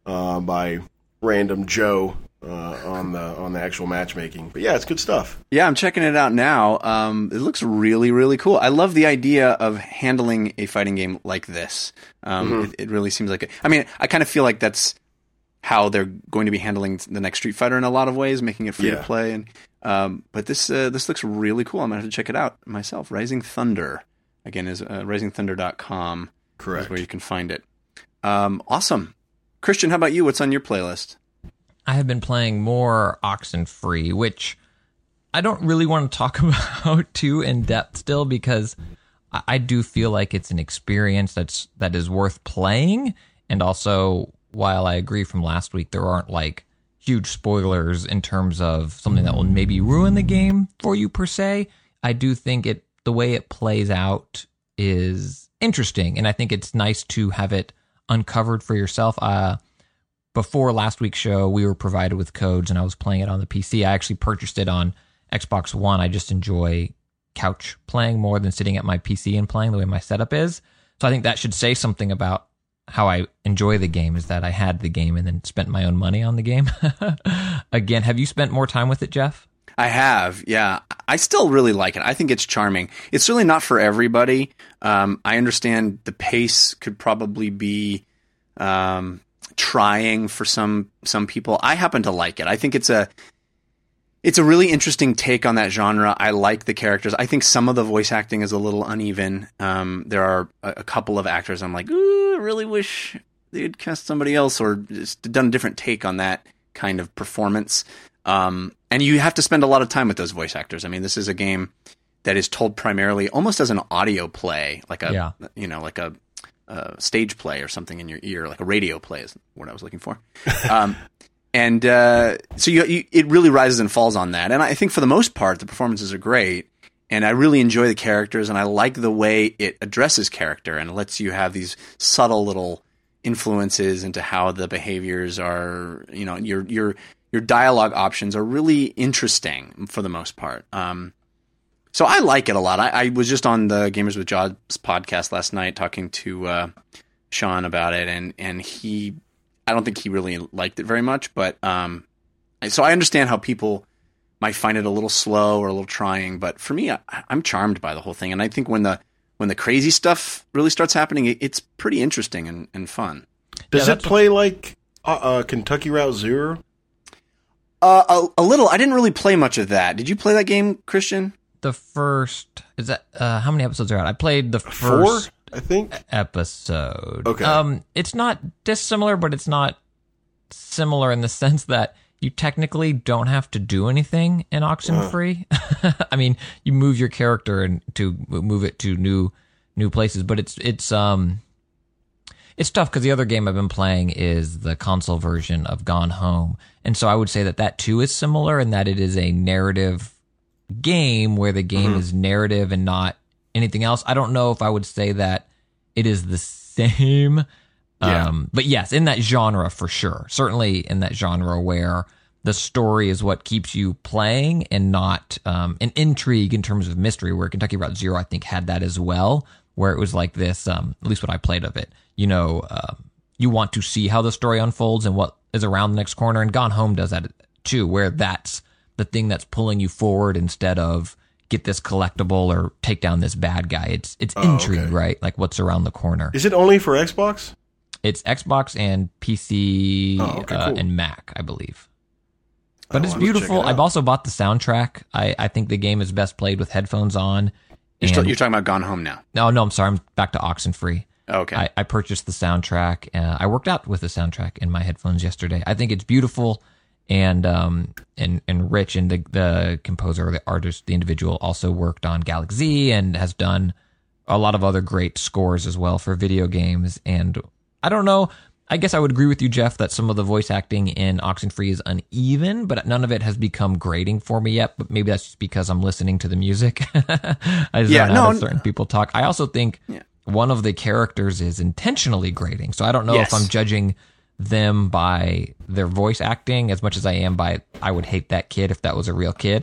uh, by random Joe uh, on the on the actual matchmaking. But yeah, it's good stuff. Yeah, I'm checking it out now. Um, it looks really, really cool. I love the idea of handling a fighting game like this. Um, Mm-hmm. it, it really seems like it. I mean, I kind of feel like that's how they're going to be handling the next Street Fighter in a lot of ways, making it free Yeah. to play. And um, but this uh, this looks really cool. I'm gonna have to check it out myself. Rising Thunder again is uh, rising thunder dot com. Correct. Is where you can find it. Um, awesome, Christian. How about you? What's on your playlist? I have been playing more Oxenfree, which I don't really want to talk about too in depth still, because I I do feel like it's an experience that's that is worth playing. And also, while I agree from last week, there aren't like huge spoilers in terms of something that will maybe ruin the game for you per se. I do think it the way it plays out is interesting, and I think it's nice to have it uncovered for yourself. Uh, before last week's show, we were provided with codes, and I was playing it on the P C. I actually purchased it on Xbox One. I just enjoy couch playing more than sitting at my P C and playing the way my setup is. So I think that should say something about how I enjoy the game, is that I had the game and then spent my own money on the game. Again, have you spent more time with it, Jeff? I have, yeah. I still really like it. I think it's charming. It's really not for everybody. Um, I understand the pace could probably be um, trying for some some people. I happen to like it. I think it's a it's a really interesting take on that genre. I like the characters. I think some of the voice acting is a little uneven. Um, there are a, a couple of actors I'm like, ooh, I really wish they'd cast somebody else or just done a different take on that kind of performance. Um, and you have to spend a lot of time with those voice actors. I mean, this is a game that is told primarily almost as an audio play, like a, Yeah. you know, like a, a stage play or something in your ear, like a radio play is what I was looking for. Um, and uh, so you, you, it really rises and falls on that. And I think for the most part, the performances are great. And I really enjoy the characters, and I like the way it addresses character and lets you have these subtle little influences into how the behaviors are, you know, your your your dialogue options are really interesting for the most part. Um, so I like it a lot. I, I was just on the Gamers with Jobs podcast last night talking to uh, Sean about it, and and he, I don't think he really liked it very much, but um, so I understand how people might find it a little slow or a little trying, but for me, I, I'm charmed by the whole thing, and I think when the when the crazy stuff really starts happening, it, it's pretty interesting and, and fun. Does Yeah, it that's play like uh, uh, Kentucky Route Zero? Uh, a, a little. I didn't really play much of that. Did you play that game, Christian? The first is that uh, how many episodes are out? I played the Four, first I think. episode. Okay. Um, it's not dissimilar, but it's not similar in the sense that you technically don't have to do anything in Oxenfree. I mean, you move your character and to move it to new new places, but it's it's um it's tough because the other game I've been playing is the console version of Gone Home, and so I would say that that too is similar in that it is a narrative game where the game Mm-hmm. is narrative and not anything else. I don't know if I would say that it is the same. Yeah. Um, but yes, in that genre for sure. Certainly in that genre where the story is what keeps you playing and not um, an intrigue in terms of mystery, where Kentucky Route Zero, I think, had that as well, where it was like this, um, at least what I played of it. You know, uh, you want to see how the story unfolds and what is around the next corner. And Gone Home does that too, where that's the thing that's pulling you forward instead of get this collectible or take down this bad guy. It's it's Oh, intrigue, okay. right? Like what's around the corner. Is it only for Xbox? It's Xbox and P C Oh, okay, uh, cool. and Mac, I believe. But Oh, it's I'll have to check beautiful. it out. I've also bought the soundtrack. I, I think the game is best played with headphones on. You're, still, And- you're talking about Gone Home now. no, no, I'm sorry. I'm back to Oxenfree. Okay. I, I purchased the soundtrack. Uh, I worked out with the soundtrack in my headphones yesterday. I think it's beautiful and um and and rich. And the the composer, the artist, the individual also worked on Galaxy and has done a lot of other great scores as well for video games. And I don't know. I guess I would agree with you, Jeff, that some of the voice acting in Oxenfree is uneven, but none of it has become grating for me yet. But maybe that's just because I'm listening to the music. I zone Yeah, out no, as certain people talk. I also think Yeah. one of the characters is intentionally grating. So I don't know Yes. if I'm judging them by their voice acting as much as I am by I would hate that kid if that was a real kid.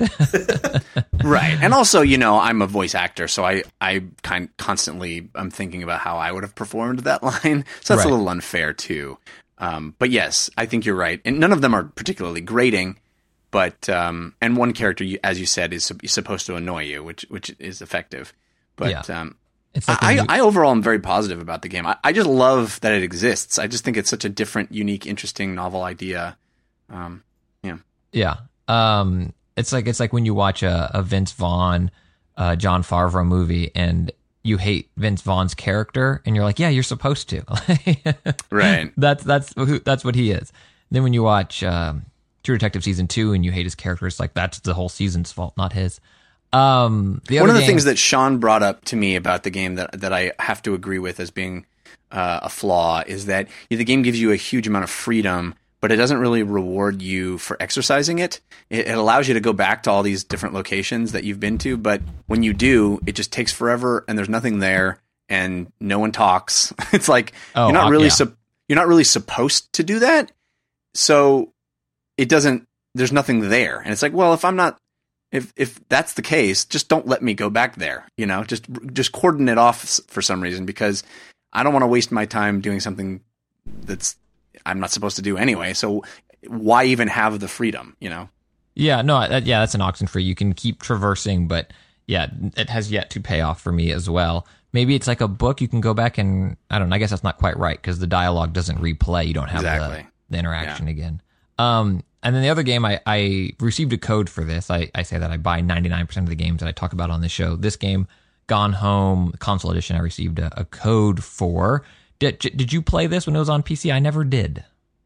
Right. And also, you know, I'm a voice actor, so I, I kind constantly I'm thinking about how I would have performed that line. So that's Right. a little unfair too. Um, but yes, I think you're right, and none of them are particularly grating. But um, and one character, you, as you said, is sup- supposed to annoy you, which which is effective. But Yeah. um, It's like I, when you- I overall am very positive about the game. I, I just love that it exists. I just think it's such a different, unique, interesting, novel idea. Um, yeah. Yeah. Um, it's like it's like when you watch a, a Vince Vaughn, uh, John Favreau movie, and you hate Vince Vaughn's character, and you're like, yeah, you're supposed to. Right. That's that's who that's what he is. Then when you watch um, True Detective season two and you hate his character, it's like that's the whole season's fault, not his. Um, the One other of the game- things that Sean brought up to me about the game that that I have to agree with as being uh, a flaw is that the game gives you a huge amount of freedom, but it doesn't really reward you for exercising it. It, it allows you to go back to all these different locations that you've been to, but when you do, it just takes forever, and there's nothing there, and no one talks. It's like Oh, you're not uh, really yeah. sup- you're not really supposed to do that, so it doesn't. There's nothing there, and it's like, well, if I'm not. If if that's the case, just don't let me go back there. You know, just just cordon it off s- for some reason, because I don't want to waste my time doing something that's I'm not supposed to do anyway. So why even have the freedom? You know? Yeah, no, that, yeah, that's an Oxenfree. You can keep traversing, but yeah, it has yet to pay off for me as well. Maybe it's like a book you can go back and I don't know. I guess that's not quite right because the dialogue doesn't replay. You don't have Exactly. the, the interaction again. Um, and then the other game, I, I received a code for this. I, I say that I buy ninety-nine percent of the games that I talk about on this show. This game, Gone Home, console edition, I received a, a code for. Did, did you play this when it was on P C? I never did.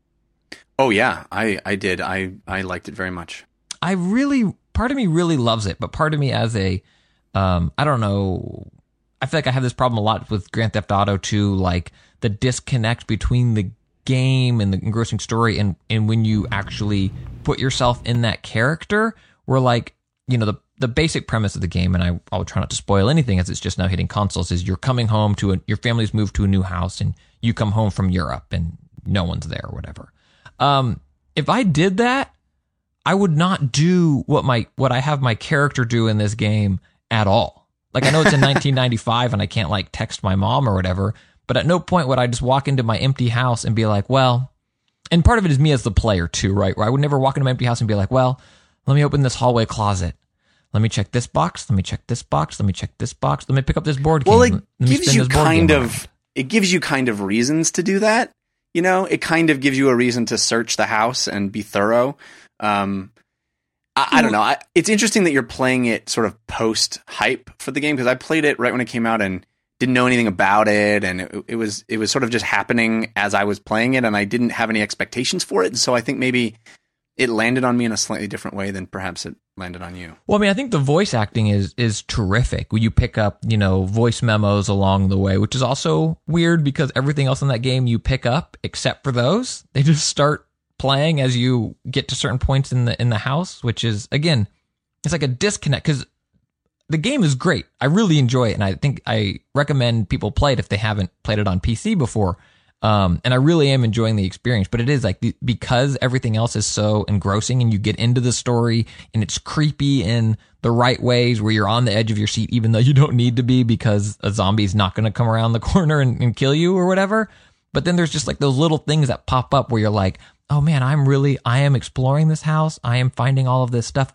Oh yeah, I I did. I I liked it very much. I really, part of me really loves it, but part of me as a, um, I don't know, I feel like I have this problem a lot with Grand Theft Auto two, like the disconnect between the game and the engrossing story and, and when you actually put yourself in that character, where like, you know, the, the basic premise of the game, and I, I'll try not to spoil anything as it's just now hitting consoles, is you're coming home to a, your family's moved to a new house and you come home from Europe and no one's there or whatever. Um, if I did that, I would not do what my what I have my character do in this game at all. Like, I know it's in nineteen ninety-five and I can't like text my mom or whatever, but at no point would I just walk into my empty house and be like, well, and part of it is me as the player too, right? Where I would never walk into my empty house and be like, well, let me open this hallway closet. Let me check this box. Let me check this box. Let me check this box. Let me pick up this board game. Well, it Let me gives spin you this board kind game of around. it gives you kind of reasons to do that. You know, it kind of gives you a reason to search the house and be thorough. Um, I, I don't know. I, it's interesting that you're playing it sort of post hype for the game, because I played it right when it came out and didn't know anything about it, and it, it was it was sort of just happening as I was playing it, and I didn't have any expectations for it. So I think maybe it landed on me in a slightly different way than perhaps it landed on you. Well, I mean, I think the voice acting is is terrific. You pick up, you know, voice memos along the way, which is also weird because everything else in that game you pick up except for those. They just start playing as you get to certain points in the in the house, which is, again, it's like a disconnect because the game is great. I really enjoy it, and I think I recommend people play it if they haven't played it on P C before. Um, and I really am enjoying the experience, but it is like the, because everything else is so engrossing and you get into the story and it's creepy in the right ways where you're on the edge of your seat, even though you don't need to be because a zombie's not going to come around the corner and, and kill you or whatever. But then there's just like those little things that pop up where you're like, oh man, I'm really, I am exploring this house. I am finding all of this stuff.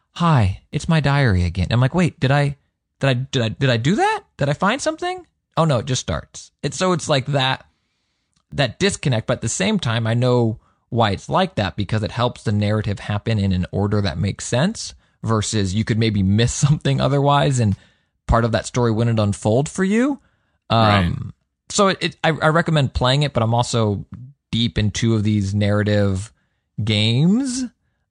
Hi, it's my diary again. I'm like, wait, did I, did I, did I, did I do that? Did I find something? Oh no, it just starts. It's so it's like that. that disconnect, but at the same time, I know why it's like that because it helps the narrative happen in an order that makes sense versus you could maybe miss something otherwise and part of that story wouldn't unfold for you. Um, Right. So it, it, I, I recommend playing it, but I'm also deep in two of these narrative games.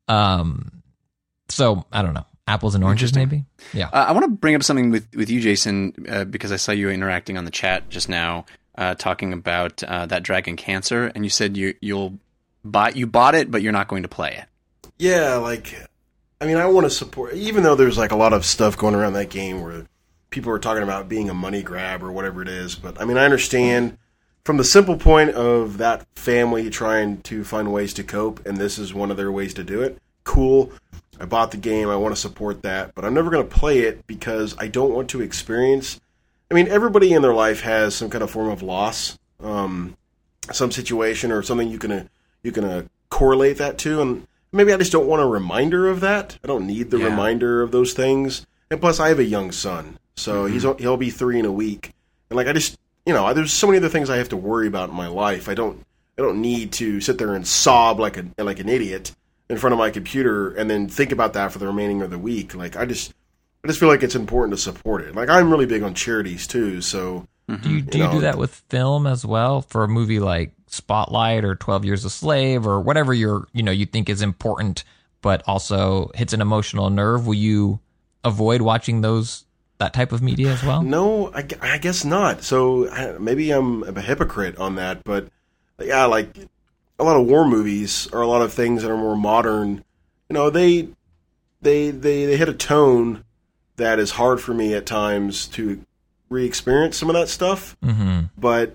Um, so I don't know. Apples and oranges, maybe? Yeah. Uh, I want to bring up something with, with you, Jason, uh, because I saw you interacting on the chat just now, uh, talking about uh, that Dragon Cancer, and you said you you'll buy you bought it, but you're not going to play it. Yeah, like, I mean, I want to support, even though there's like a lot of stuff going around that game where people are talking about being a money grab or whatever it is, but I mean, I understand from the simple point of that family trying to find ways to cope, and this is one of their ways to do it. Cool. I bought the game. I want to support that, but I'm never going to play it because I don't want to experience. I mean, everybody in their life has some kind of form of loss. Um, some situation or something you can uh, you can uh, correlate that to, and maybe I just don't want a reminder of that. I don't need the Yeah. reminder of those things. And plus, I have a young son, so Mm-hmm. he's he'll be three in a week, and like I just you know, there's so many other things I have to worry about in my life. I don't I don't need to sit there and sob like a like an idiot in front of my computer and then think about that for the remaining of the week. Like I just I just feel like it's important to support it. Like I'm really big on charities too, so Do you, do You you know, do that with film as well for a movie like Spotlight or twelve Years a Slave or whatever you're, you know, you think is important, but also hits an emotional nerve? Will you avoid watching those, that type of media as well? No, I, gu- I guess not. So I, maybe I'm a hypocrite on that, but yeah, like a lot of war movies or a lot of things that are more modern, you know, they they they, they hit a tone that is hard for me at times to re-experience some of that stuff. Mm-hmm. But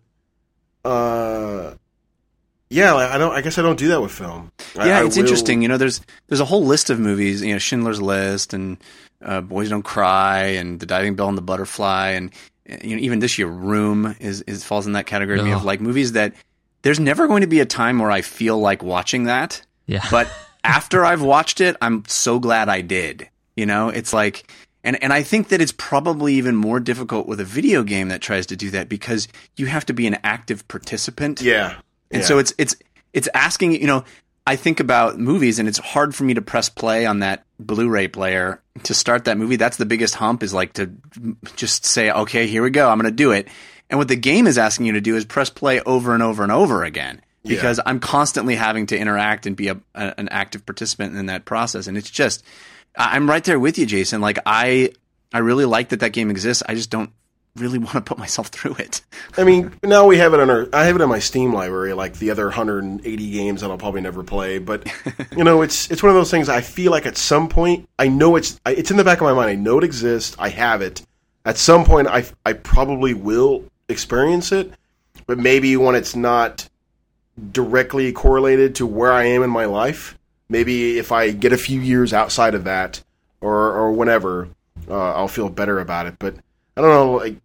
uh, yeah, like, I don't. I guess I don't do that with film. I- Yeah, I it's will- interesting. You know, there's there's a whole list of movies. You know, Schindler's List and uh, Boys Don't Cry and The Diving Bell and the Butterfly, and uh, you know, even this year, Room is, is falls in that category to me Ugh. of like movies that there's never going to be a time where I feel like watching that. Yeah. But after I've watched it, I'm so glad I did. You know, it's like, and, and I think that it's probably even more difficult with a video game that tries to do that because you have to be an active participant. Yeah, And yeah. so it's it's it's asking, you know, I think about movies and it's hard for me to press play on that Blu-ray player to start that movie. That's the biggest hump, is like to just say, okay, here we go, I'm going to do it. And what the game is asking you to do is press play over and over and over again, because I'm constantly having to interact and be a, a, an active participant in that process. And it's just, I- I'm right there with you, Jason. Like I, I really like that that game exists. I just don't really want to put myself through it. I mean, now we have it on our. I have it in my Steam library, like the other one hundred eighty games that I'll probably never play. But you know, it's it's one of those things. I feel like at some point, I know it's I, it's in the back of my mind. I know it exists. I have it. At some point, I I probably will experience it, but maybe when it's not directly correlated to where I am in my life. Maybe if I get a few years outside of that, or or whenever, uh, I'll feel better about it. But I don't know, like.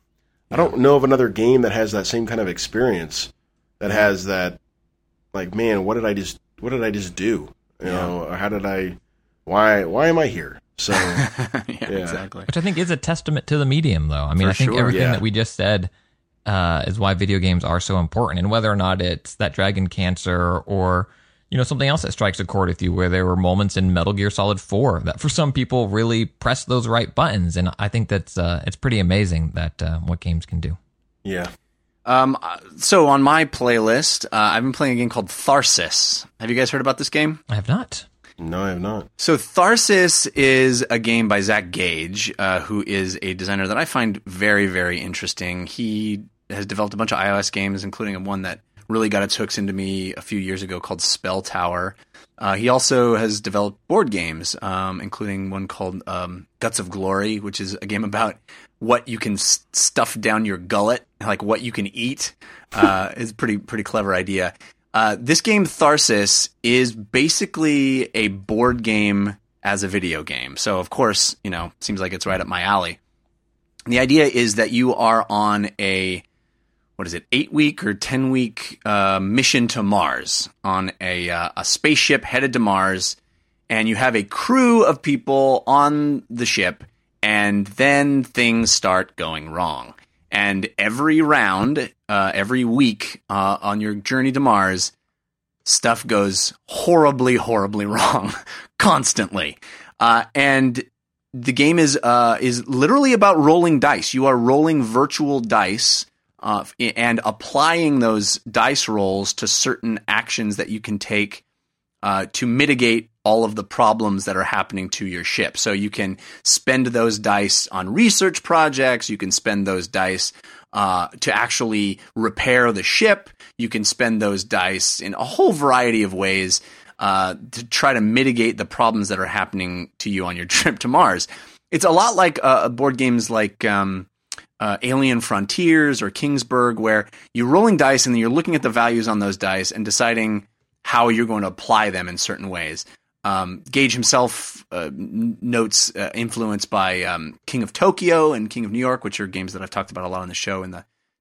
I don't know of another game that has that same kind of experience, that has that, like, man, what did I just, what did I just do? You know, or how did I, why, why am I here? So, yeah, Yeah. exactly. Which I think is a testament to the medium, though. I mean, For I think sure, everything yeah. that we just said uh, is why video games are so important. And whether or not it's that Dragon Cancer or, you know, something else that strikes a chord with you, where there were moments in Metal Gear Solid four that for some people really press those right buttons. And I think that's uh, it's pretty amazing that uh, what games can do. yeah. Um, so on my playlist, uh, I've been playing a game called Tharsis. Have you guys heard about this game? I have not. No, I have not. So Tharsis is a game by Zach Gage, uh, who is a designer that I find very, very interesting. He has developed a bunch of iOS games, including one that really got its hooks into me a few years ago called Spell Tower. Uh, he also has developed board games, um, including one called um, Guts of Glory, which is a game about what you can s- stuff down your gullet, like what you can eat. Uh, it's a pretty, pretty clever idea. Uh, this game, Tharsis, is basically a board game as a video game. So, of course, you know, seems like it's right up my alley. And the idea is that you are on a, what is it, eight-week or ten-week uh, mission to Mars on a, uh, a spaceship headed to Mars, and you have a crew of people on the ship, and then things start going wrong. And every round, uh, every week uh, on your journey to Mars, stuff goes horribly, horribly wrong, constantly. Uh, and the game is uh, is literally about rolling dice. You are rolling virtual dice uh, and applying those dice rolls to certain actions that you can take uh, to mitigate all of the problems that are happening to your ship. So you can spend those dice on research projects. You can spend those dice uh, to actually repair the ship. You can spend those dice in a whole variety of ways uh, to try to mitigate the problems that are happening to you on your trip to Mars. It's a lot like uh, board games like um, uh, Alien Frontiers or Kingsburg, where you're rolling dice and then you're looking at the values on those dice and deciding how you're going to apply them in certain ways. Um, Gage himself uh, n- notes uh, influence by um, King of Tokyo and King of New York, which are games that I've talked about a lot on the show in the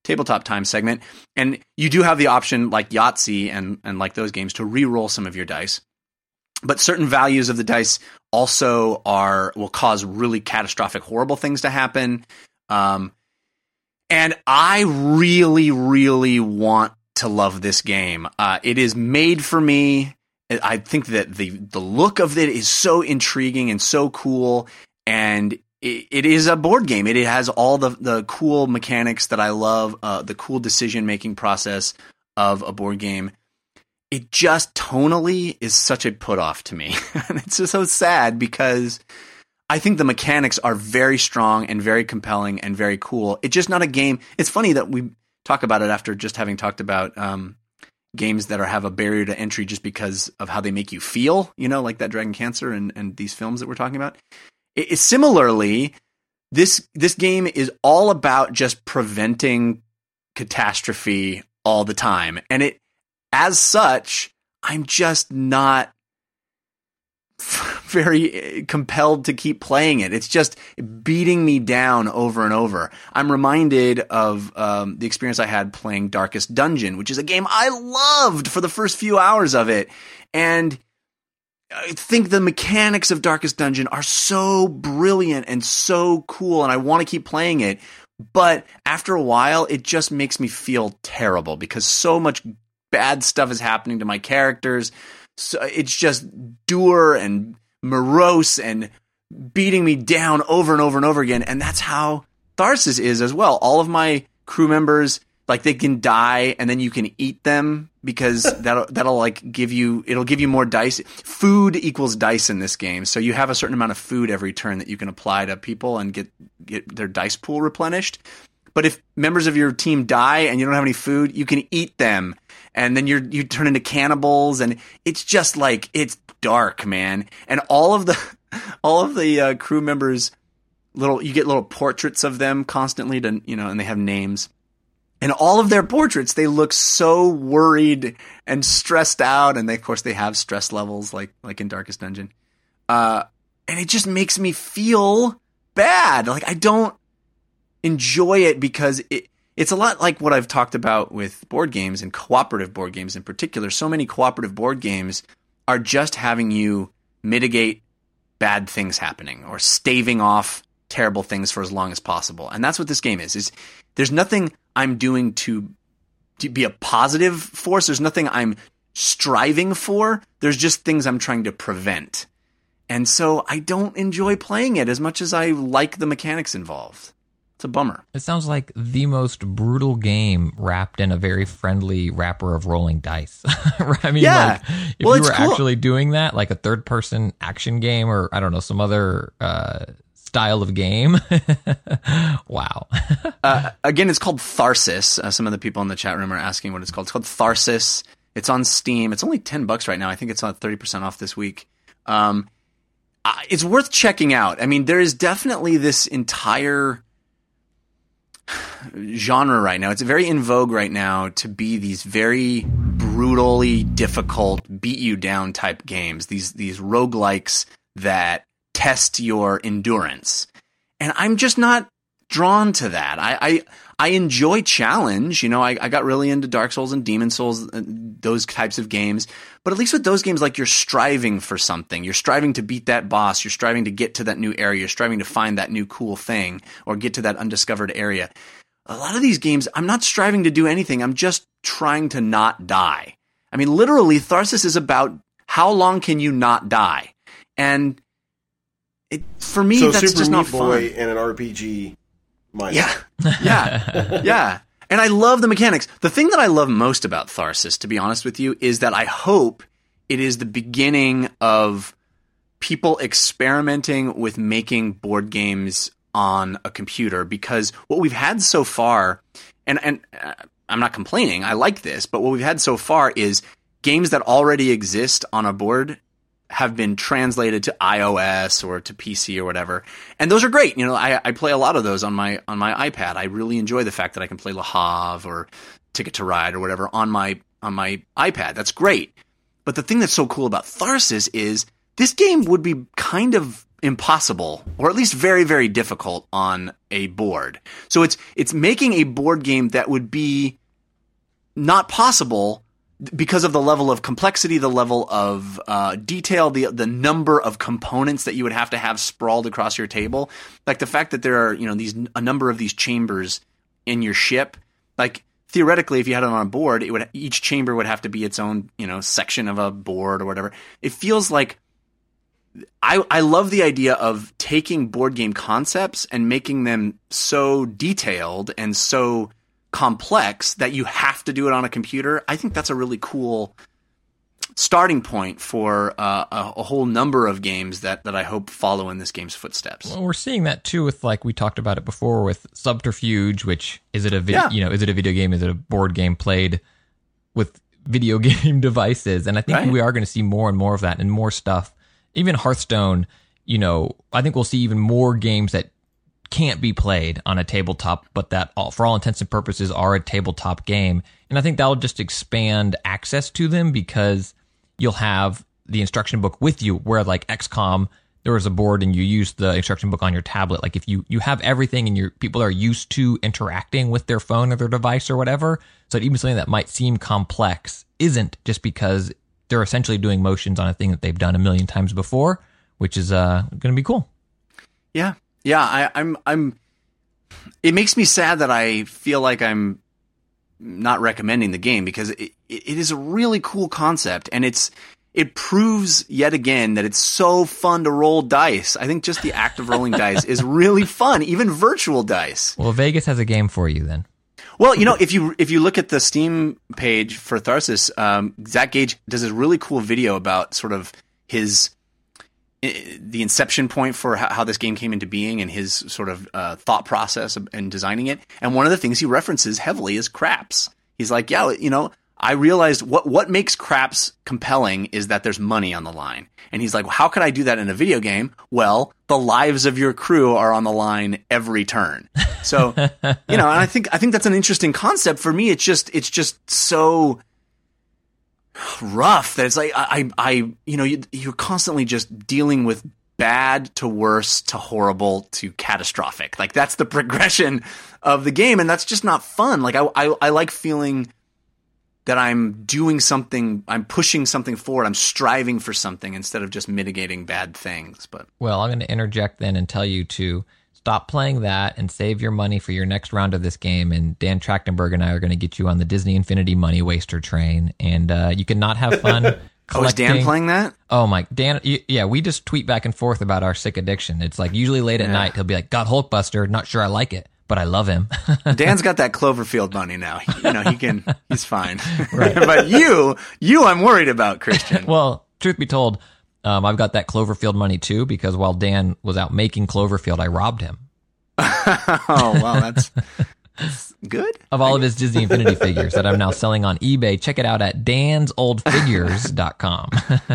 tabletop time segment. And you do have the option, like Yahtzee and, and like those games, to re-roll some of your dice. But certain values of the dice also are will cause really catastrophic, horrible things to happen. Um, and I really, really want to love this game. Uh, it is made for me. I think that the the look of it is so intriguing and so cool, and it, it is a board game. It, it has all the the cool mechanics that I love, uh, the cool decision making process of a board game. It just tonally is such a put off to me, and it's just so sad because I think the mechanics are very strong and very compelling and very cool. It's just not a game. It's funny that we talk about it after just having talked about um, games that are have a barrier to entry just because of how they make you feel, you know, like that Dragon Cancer and, and these films that we're talking about. It, it, similarly, this this game is all about just preventing catastrophe all the time. And it, as such, I'm just not very compelled to keep playing it. It's just beating me down over and over. I'm reminded of um, the experience I had playing Darkest Dungeon, which is a game I loved for the first few hours of it. And I think the mechanics of Darkest Dungeon are so brilliant and so cool, and I want to keep playing it. But after a while, it just makes me feel terrible because so much bad stuff is happening to my characters. So it's just dour and morose and beating me down over and over and over again. And that's how Tharsis is as well. All of my crew members, like, they can die and then you can eat them because that'll, that'll like give you, it'll give you more dice. Food equals dice in this game. So you have a certain amount of food every turn that you can apply to people and get, get their dice pool replenished. But if members of your team die and you don't have any food, you can eat them. And then you're, you turn into cannibals, and it's just like, it's dark, man. And all of the, all of the uh, crew members, little, you get little portraits of them constantly to, you know, and they have names. And all of their portraits, they look so worried and stressed out. And they, of course, they have stress levels like, like in Darkest Dungeon. Uh, and it just makes me feel bad. Like, I don't enjoy it because it, it's a lot like what I've talked about with board games and cooperative board games in particular. So many cooperative board games are just having you mitigate bad things happening or staving off terrible things for as long as possible. And that's what this game is. Is there's nothing I'm doing to, to be a positive force. There's nothing I'm striving for. There's just things I'm trying to prevent. And so I don't enjoy playing it as much as I like the mechanics involved. It's a bummer. It sounds like the most brutal game wrapped in a very friendly wrapper of rolling dice. I mean, yeah. like, if well, you were cool. actually doing that, like a third-person action game or, I don't know, some other uh, style of game, wow. uh, again, it's called Tharsis. Uh, some of the people in the chat room are asking what it's called. It's called Tharsis. It's on Steam. It's only ten bucks right now. I think it's on thirty percent off this week. Um, it's worth checking out. I mean, there is definitely this entire genre right now. It's very in vogue right now to be these very brutally difficult, beat you down type games. These these roguelikes that test your endurance. And I'm just not drawn to that. I I, I enjoy challenge. You know, I, I got really into Dark Souls and Demon Souls, those types of games. But at least with those games, like, you're striving for something. You're striving to beat that boss. You're striving to get to that new area. You're striving to find that new cool thing or get to that undiscovered area. A lot of these games, I'm not striving to do anything. I'm just trying to not die. I mean, literally, Tharsis is about how long can you not die? And it, for me, so that's Super just Meat not Boy fun. and an R P G. Minus. Yeah, yeah, yeah. And I love the mechanics. The thing that I love most about Tharsis, to be honest with you, is that I hope it is the beginning of people experimenting with making board games on a computer, because what we've had so far, and, and uh, I'm not complaining, I like this, but what we've had so far is games that already exist on a board have been translated to iOS or to P C or whatever. And those are great. You know, I, I play a lot of those on my on my iPad. I really enjoy the fact that I can play Le Havre or Ticket to Ride or whatever on my on my iPad. That's great. But the thing that's so cool about Tharsis is this game would be kind of impossible, or at least very, very difficult on a board. So it's it's making a board game that would be not possible because of the level of complexity, the level of uh, detail, the the number of components that you would have to have sprawled across your table. Like the fact that there are, you know, these a number of these chambers in your ship. Like theoretically, if you had it on a board, it would each chamber would have to be its own, you know, section of a board or whatever. It feels like I I love the idea of taking board game concepts and making them so detailed and so complex that you have to do it on a computer. I think that's a really cool starting point for uh, a, a whole number of games that, that I hope follow in this game's footsteps. Well, we're seeing that too with, like we talked about it before, with Subterfuge, which is it a vid- Yeah. you know is it a video game? Is it a board game played with video game devices? And I think Right. we are going to see more and more of that and more stuff. Even Hearthstone, you know, I think we'll see even more games that can't be played on a tabletop, but that all, for all intents and purposes are a tabletop game. And I think that'll just expand access to them because you'll have the instruction book with you, where like X COM, there was a board and you use the instruction book on your tablet. Like if you, you have everything and your people are used to interacting with their phone or their device or whatever, so that even something that might seem complex isn't, just because they're essentially doing motions on a thing that they've done a million times before, which is uh, going to be cool. Yeah. Yeah, I, I'm I'm it makes me sad that I feel like I'm not recommending the game, because it, it is a really cool concept, and it's it proves yet again that it's so fun to roll dice. I think just the act of rolling dice is really fun, even virtual dice. Well, Vegas has a game for you then. Well, you know, if you if you look at the Steam page for Tharsis, um, Zach Gage does a really cool video about sort of his the inception point for how, how this game came into being and his sort of uh, thought process in designing it. And one of the things he references heavily is craps. He's like, yeah, you know, I realized what, what makes craps compelling is that there's money on the line. And he's like, well, how could I do that in a video game? Well, the lives of your crew are on the line every turn. So, you know, and I think, I think that's an interesting concept. For me, it's just, it's just so rough that it's like I, I, I you know, you, you're constantly just dealing with bad to worse to horrible to catastrophic. Like that's the progression of the game, and that's just not fun. Like I, I, I like feeling that I'm doing something, I'm pushing something forward, I'm striving for something instead of just mitigating bad things. But well, I'm going to interject then and tell you to stop playing that and save your money for your next round of this game. And Dan Trachtenberg and I are going to get you on the Disney Infinity Money Waster train. And uh, you can not have fun collecting. Oh, is Dan playing that? Oh, my. Dan, yeah, we just tweet back and forth about our sick addiction. It's like usually late at Yeah. night, he'll be like, got Hulkbuster, not sure I like it, but I love him. Dan's got that Cloverfield money now. He- you know, he can, he's fine. Right. But you, you I'm worried about, Christian. Well, truth be told, um, I've got that Cloverfield money too, because while Dan was out making Cloverfield, I robbed him Oh, wow, that's, that's good. of all of his Disney Infinity figures that I'm now selling on eBay. Check it out at dans old figures dot com.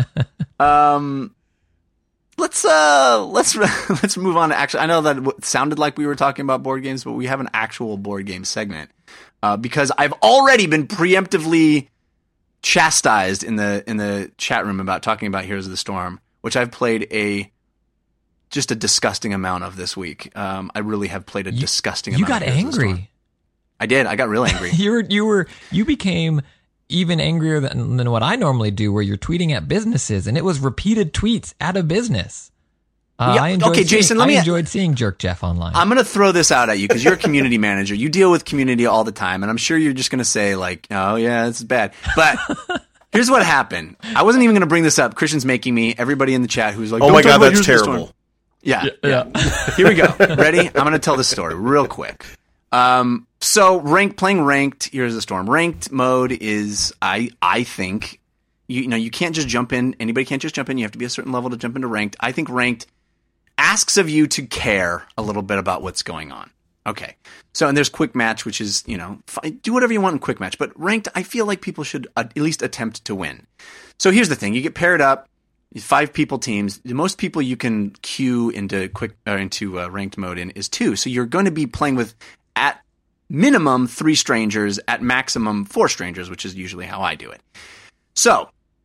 Um, let's uh, let's let's move on to actually. I know that it sounded like we were talking about board games, but we have an actual board game segment uh, because I've already been preemptively chastised in the in the chat room about talking about Heroes of the Storm, which I've played a just a disgusting amount of this week. Um, I really have played a You- disgusting. You amount got of Heroes of the Storm. angry. I did. I got real angry. You were, you were, you became even angrier than, than what I normally do, where you're tweeting at businesses, and it was repeated tweets at a business. Uh, Yeah, I enjoyed okay, seeing, Jason, let I me- enjoyed seeing Jerk Jeff online. I'm going to throw this out at you because you're a community manager. You deal with community all the time, and I'm sure you're just going to say, like, oh, yeah, this is bad. But here's what happened. I wasn't even going to bring this up. Christian's making me. Everybody in the chat who's like, Oh "Don't my talk god, about that's Heroes of the terrible. Storm." Yeah, yeah. Here we go. Ready? I'm going to tell this story real quick. Um, so ranked, playing ranked Heroes of the Storm. Ranked mode is, I, I think, you, you know, you can't just jump in. Anybody can't just jump in. You have to be a certain level to jump into ranked. I think ranked asks of you to care a little bit about what's going on. Okay. So, and there's quick match, which is, you know, fi- do whatever you want in quick match, but ranked, I feel like people should uh, at least attempt to win. So here's the thing. You get paired up, five people teams. The most people you can queue into quick, or into uh, ranked mode in is two. So you're going to be playing with at minimum three strangers, at maximum four strangers, which is usually how I do it. So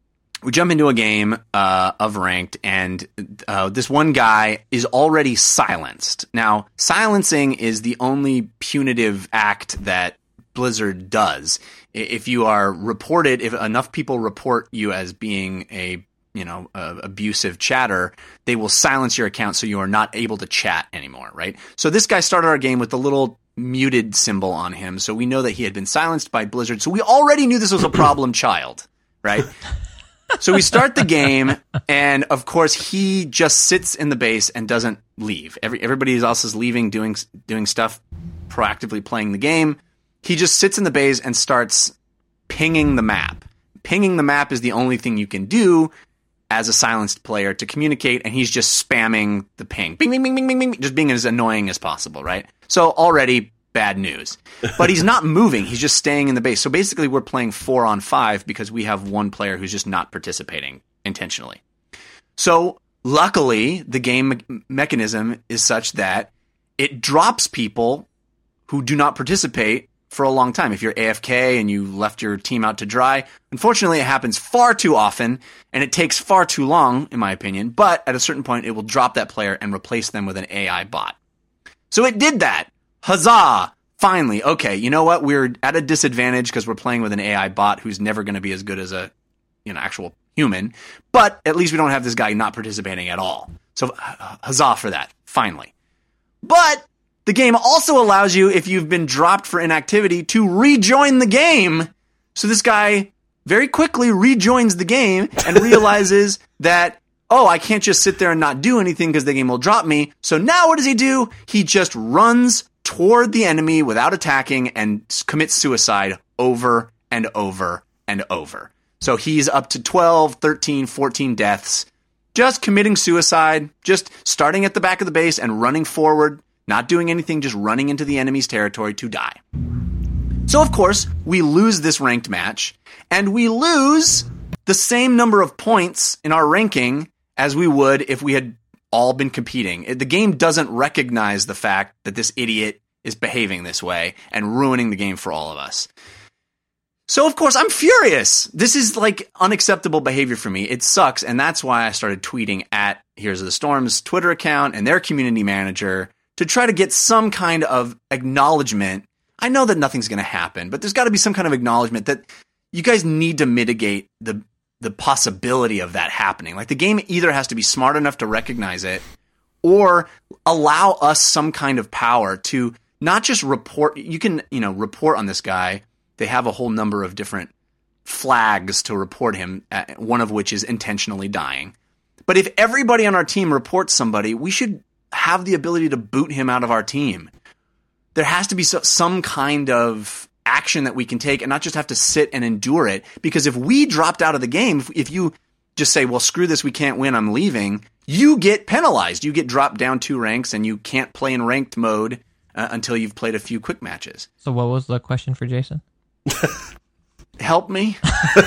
we jump into a game uh, of ranked, and uh, this one guy is already silenced. Now, silencing is the only punitive act that Blizzard does. If you are reported, if enough people report you as being a you know uh, abusive chatter, they will silence your account so you are not able to chat anymore, right? So this guy started our game with the little muted symbol on him, so we know that he had been silenced by Blizzard. So we already knew this was a problem child, right? So we start the game, and of course he just sits in the base and doesn't leave. Every everybody else is leaving, doing doing stuff, proactively playing the game. He just sits in the base and starts pinging the map. Pinging the map is the only thing you can do as a silenced player to communicate, and he's just spamming the ping. Bing, bing, bing, bing, bing, bing, just being as annoying as possible, right? So already bad news. But he's not moving. He's just staying in the base. So basically we're playing four on five because we have one player who's just not participating intentionally. So luckily, the game me- mechanism is such that it drops people who do not participate for a long time. If you're A F K and you left your team out to dry, unfortunately it happens far too often and it takes far too long, in my opinion, but at a certain point it will drop that player and replace them with an A I bot. So it did that. Huzzah! Finally, okay, you know what? We're at a disadvantage because we're playing with an A I bot who's never going to be as good as a you know actual human, but at least we don't have this guy not participating at all. So huzzah for that, finally. But the game also allows you, if you've been dropped for inactivity, to rejoin the game. So this guy very quickly rejoins the game and realizes that, oh, I can't just sit there and not do anything because the game will drop me. So now what does he do? He just runs toward the enemy without attacking and commits suicide over and over and over. So he's up to twelve, thirteen, fourteen deaths, just committing suicide, just starting at the back of the base and running forward, not doing anything, just running into the enemy's territory to die. So, of course, we lose this ranked match, and we lose the same number of points in our ranking as we would if we had all been competing. The game doesn't recognize the fact that this idiot is behaving this way and ruining the game for all of us. So, of course, I'm furious. This is, like, unacceptable behavior for me. It sucks, and that's why I started tweeting at Here's the Storm's Twitter account and their community manager to try to get some kind of acknowledgement. I know that nothing's going to happen, but there's got to be some kind of acknowledgement that you guys need to mitigate the the possibility of that happening. Like, the game either has to be smart enough to recognize it or allow us some kind of power to not just report. You can, you know, report on this guy. They have a whole number of different flags to report him, one of which is intentionally dying. But if everybody on our team reports somebody, we should have the ability to boot him out of our team. There has to be so, some kind of action that we can take and not just have to sit and endure it. Because if we dropped out of the game, if, if you just say, well, screw this, we can't win, I'm leaving, you get penalized. You get dropped down two ranks and you can't play in ranked mode uh, until you've played a few quick matches. So what was the question for Jason? Help me.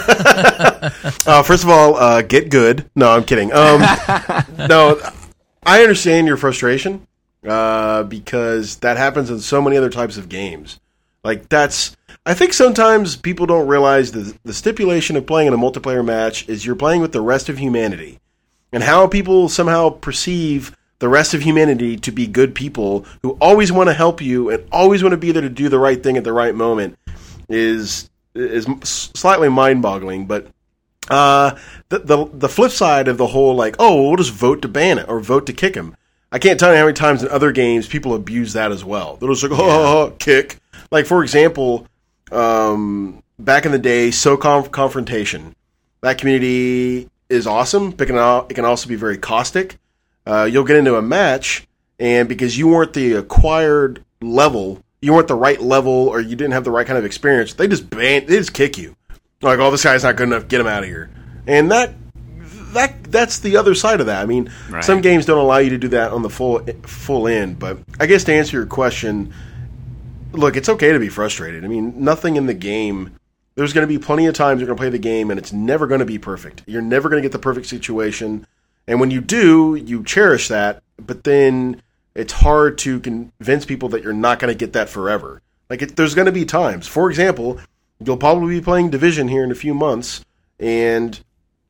uh, first of all, uh, get good. No, I'm kidding. Um, no, I understand your frustration uh, because that happens in so many other types of games. Like, that's, I think sometimes people don't realize that the stipulation of playing in a multiplayer match is you're playing with the rest of humanity. And how people somehow perceive the rest of humanity to be good people who always want to help you and always want to be there to do the right thing at the right moment is is slightly mind-boggling. But uh, the, the the flip side of the whole, like, oh, we'll just vote to ban it or vote to kick him. I can't tell you how many times in other games people abuse that as well. They're just like, oh, yeah. kick. Like, for example, um, back in the day, SoCon Confrontation. That community is awesome, but it can, it can also be very caustic. Uh, you'll get into a match, and because you weren't the acquired level, you weren't the right level, or you didn't have the right kind of experience, they just ban, they just kick you. Like, oh, this guy's not good enough, get him out of here. And that that that's the other side of that. I mean, right. Some games don't allow you to do that on the full full end, but I guess to answer your question, look, it's okay to be frustrated. I mean, nothing in the game, there's going to be plenty of times you're going to play the game, and it's never going to be perfect. You're never going to get the perfect situation. And when you do, you cherish that, but then it's hard to convince people that you're not going to get that forever. Like, it, there's going to be times. For example, you'll probably be playing Division here in a few months, and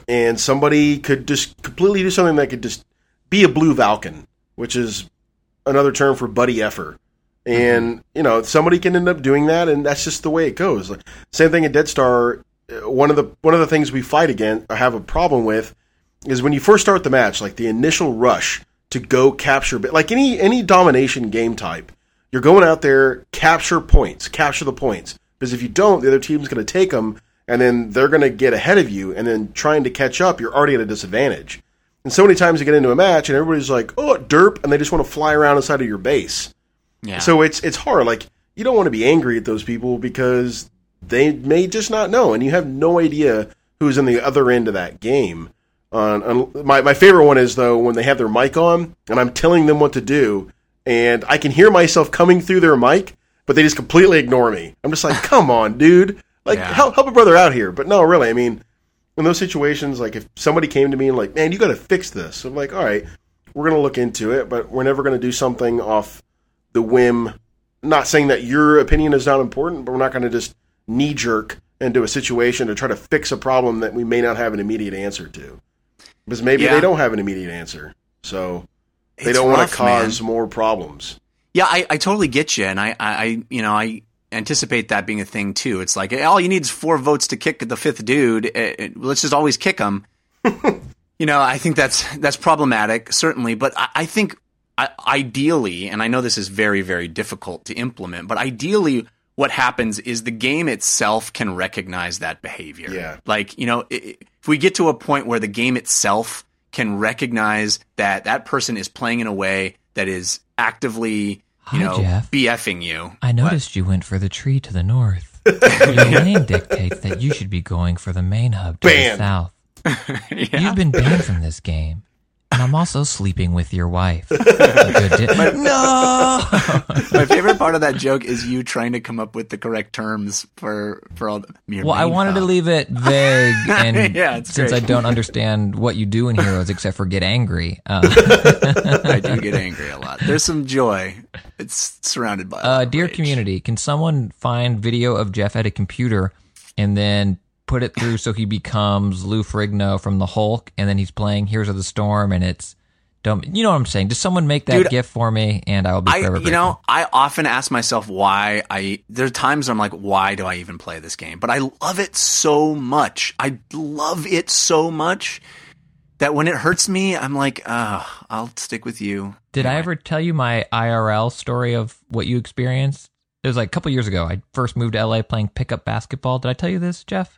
and somebody could just completely do something that could just be a blue Valken, which is another term for buddy effer. And, mm-hmm. you know, somebody can end up doing that, and that's just the way it goes. Like, same thing at Dead Star. One of the one of the things we fight against or have a problem with is when you first start the match, like the initial rush to go capture, like any any domination game type, you're going out there, capture points, capture the points. Because if you don't, the other team's going to take them, and then they're going to get ahead of you, and then trying to catch up, you're already at a disadvantage. And so many times you get into a match, and everybody's like, oh, derp, and they just want to fly around inside of your base. Yeah. So it's it's hard. Like, you don't want to be angry at those people because they may just not know, and you have no idea who's in the other end of that game. On, on my, my favorite one is, though, when they have their mic on, and I'm telling them what to do, and I can hear myself coming through their mic, but they just completely ignore me. I'm just like, come on, dude. Like, yeah. help, help a brother out here. But no, really, I mean, in those situations, like, if somebody came to me and like, man, you got to fix this. I'm like, all right, we're going to look into it, but we're never going to do something off the whim. Not saying that your opinion is not important, but we're not going to just knee-jerk into a situation to try to fix a problem that we may not have an immediate answer to. Because maybe yeah. they don't have an immediate answer. So they it's don't want to cause man. more problems. Yeah, I, I totally get you. And I, I, you know, I anticipate that being a thing too. It's like, all you need is four votes to kick the fifth dude. It, it, let's just always kick him. You know, I think that's, that's problematic, certainly. But I, I think I, ideally, and I know this is very, very difficult to implement, but ideally what happens is the game itself can recognize that behavior. Yeah. Like, you know, if we get to a point where the game itself can recognize that that person is playing in a way that is actively, you Hi, know, Jeff. BFing you. I noticed what? you went for the tree to the north. Your lane dictates that you should be going for the main hub to Banned. the south. Yeah. You've been banned from this game. And I'm also sleeping with your wife. Good di- no! My favorite part of that joke is you trying to come up with the correct terms for for all the your Well, I wanted hub. to leave it vague, and yeah, it's since great. I don't understand what you do in Heroes except for get angry. Uh, I do get angry a lot. There's some joy. It's surrounded by a lot uh, of dear rage. community, can someone find video of Jeff at a computer and then put it through so he becomes Lou Ferrigno from the Hulk, and then he's playing Heroes of the Storm, and it's dumb. You know what I'm saying? Just someone make that Dude, GIF for me, and I will be I, forever you grateful. know, I often ask myself why I. There are times I'm like, why do I even play this game? But I love it so much. I love it so much that when it hurts me, I'm like, oh, I'll stick with you. Did anyway. I ever tell you my I R L story of what you experienced? It was like a couple years ago. I first moved to L A playing pickup basketball. Did I tell you this, Jeff?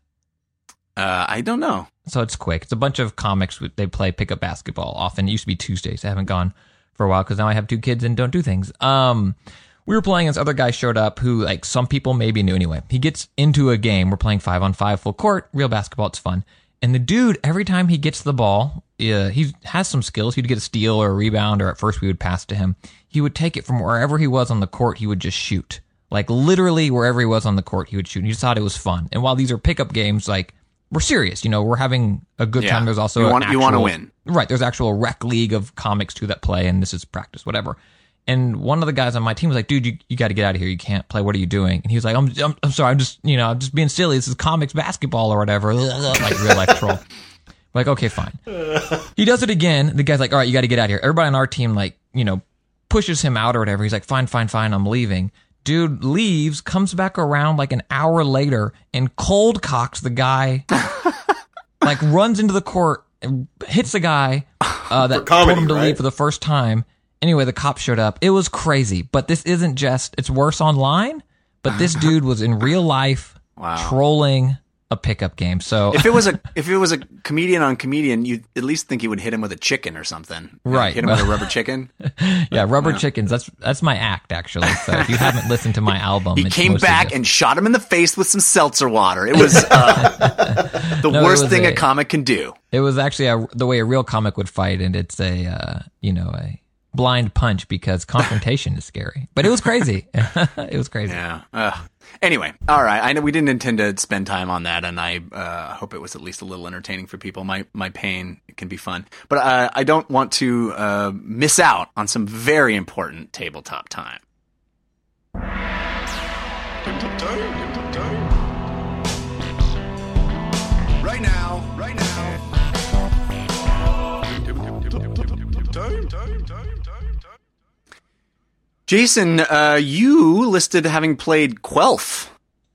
Uh, I don't know. So it's quick. It's a bunch of comics. They play pickup basketball often. It used to be Tuesdays. I haven't gone for a while because now I have two kids and don't do things. Um, we were playing. This other guy showed up who, like, some people maybe knew anyway. He gets into a game. We're playing five on five, full court, real basketball. It's fun. And the dude, every time he gets the ball, uh, he has some skills. He'd get a steal or a rebound, or at first we would pass to him. He would take it from wherever he was on the court. He would just shoot. Like, literally wherever he was on the court, he would shoot. And he just thought it was fun. And while these are pickup games, like, we're serious, you know, we're having a good Yeah. time. There's also You an want- you actual, wanna win. Right, there's actual rec league of comics too that play, and this is practice, whatever. And one of the guys on my team was like, dude, you, you got to get out of here. You can't play. What are you doing? And he was like, I'm, I'm, I'm sorry. I'm just, you know, I'm just being silly. This is comics basketball or whatever. Like real life troll. We're like, okay, fine. He does it again. The guy's like, all right, you got to get out of here. Everybody on our team, like, you know, pushes him out or whatever. He's like, fine, fine, fine. I'm leaving. Dude leaves, comes back around like an hour later and cold cocks the guy. Like, runs into the court and hits the guy uh, that comedy, told him to right? leave for the first time. Anyway, the cops showed up. It was crazy. But this isn't just, it's worse online. But this dude was in real life Wow. trolling a pickup game. So If it was a if it was a comedian on comedian, you'd at least think he would hit him with a chicken or something. You know, Right. hit him with a rubber chicken. yeah, rubber chickens. That's that's my act, actually. So if you haven't listened to my album, He it's came mostly back just- and shot him in the face with some seltzer water. It was uh, the No, it worst was thing a, a- comic can do. It was actually a, the way a real comic would fight, and it's a uh, you know a blind punch because confrontation is scary. But it was crazy. It was crazy. Yeah. Uh, anyway, all right. I know we didn't intend to spend time on that, and I uh, hope it was at least a little entertaining for people. My my pain can be fun, but uh, I don't want to uh, miss out on some very important tabletop time. Right now, right now. Jason, uh, you listed having played Quelf,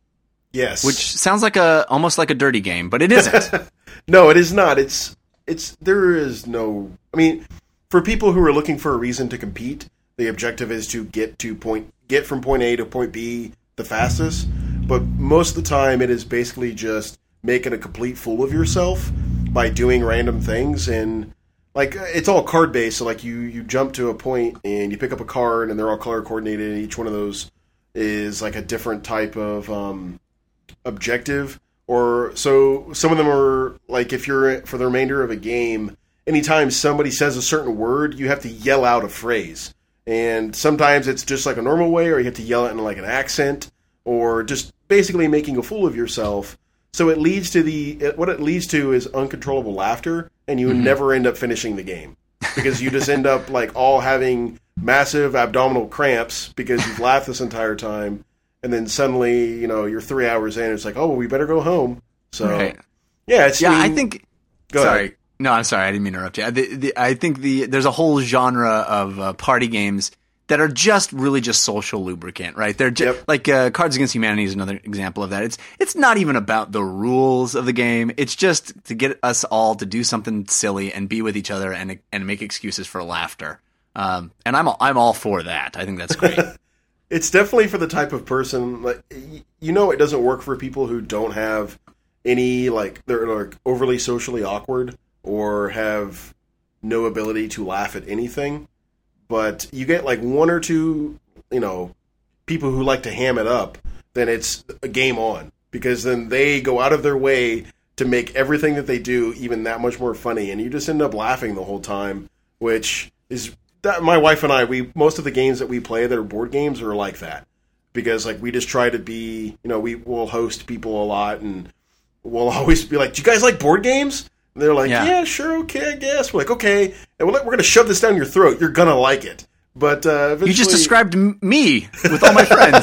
Yes. which sounds like a almost like a dirty game, but it isn't. No, it is not. It's it's there is no. I mean, for people who are looking for a reason to compete, the objective is to get to point get from point A to point B the fastest. But most of the time, it is basically just making a complete fool of yourself by doing random things. And like it's all card based, so like you you jump to a point and you pick up a card, and they're all color coordinated. And each one of those is like a different type of um, objective. Or so some of them are like if you're for the remainder of a game, anytime somebody says a certain word, you have to yell out a phrase. And sometimes it's just like a normal way, or you have to yell it in like an accent, or just basically making a fool of yourself. So it leads to the what it leads to is uncontrollable laughter, and you mm-hmm. never end up finishing the game because you just end up like all having massive abdominal cramps because you've laughed this entire time. And then suddenly, you know, you're three hours in. It's like, oh, well, we better go home. So, right. yeah, it's. Yeah, I, I mean, think. Go sorry, ahead. no, I'm sorry, I didn't mean to interrupt you. The, the, I think the there's a whole genre of uh, party games that are just really just social lubricant, right? They're just, Yep. like uh, Cards Against Humanity is another example of that. It's it's not even about the rules of the game. It's just to get us all to do something silly and be with each other and and make excuses for laughter. Um, and I'm all, I'm all for that. I think that's great. It's definitely for the type of person, like, you know, it doesn't work for people who don't have any, like, they're like overly socially awkward or have no ability to laugh at anything. But you get like one or two, you know, people who like to ham it up, then it's a game on. Because then they go out of their way to make everything that they do even that much more funny. And you just end up laughing the whole time, which is... That, my wife and I, we most of the games that we play that are board games are like that, because like we just try to be, you know, we will host people a lot, and we'll always be like, "Do you guys like board games?" And they're like, Yeah. "Yeah, sure, okay, I guess." We're like, "Okay," and we're, we're going to shove this down your throat. You're gonna like it, but uh, You just eventually- described m- me with all my friends.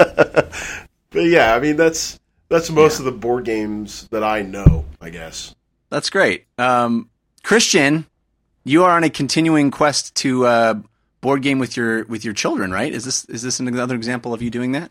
But yeah, I mean that's that's most of the board games that I know, I guess. That's great. Um, Christian, you are on a continuing quest to uh, board game with your with your children, right? Is this is this another example of you doing that?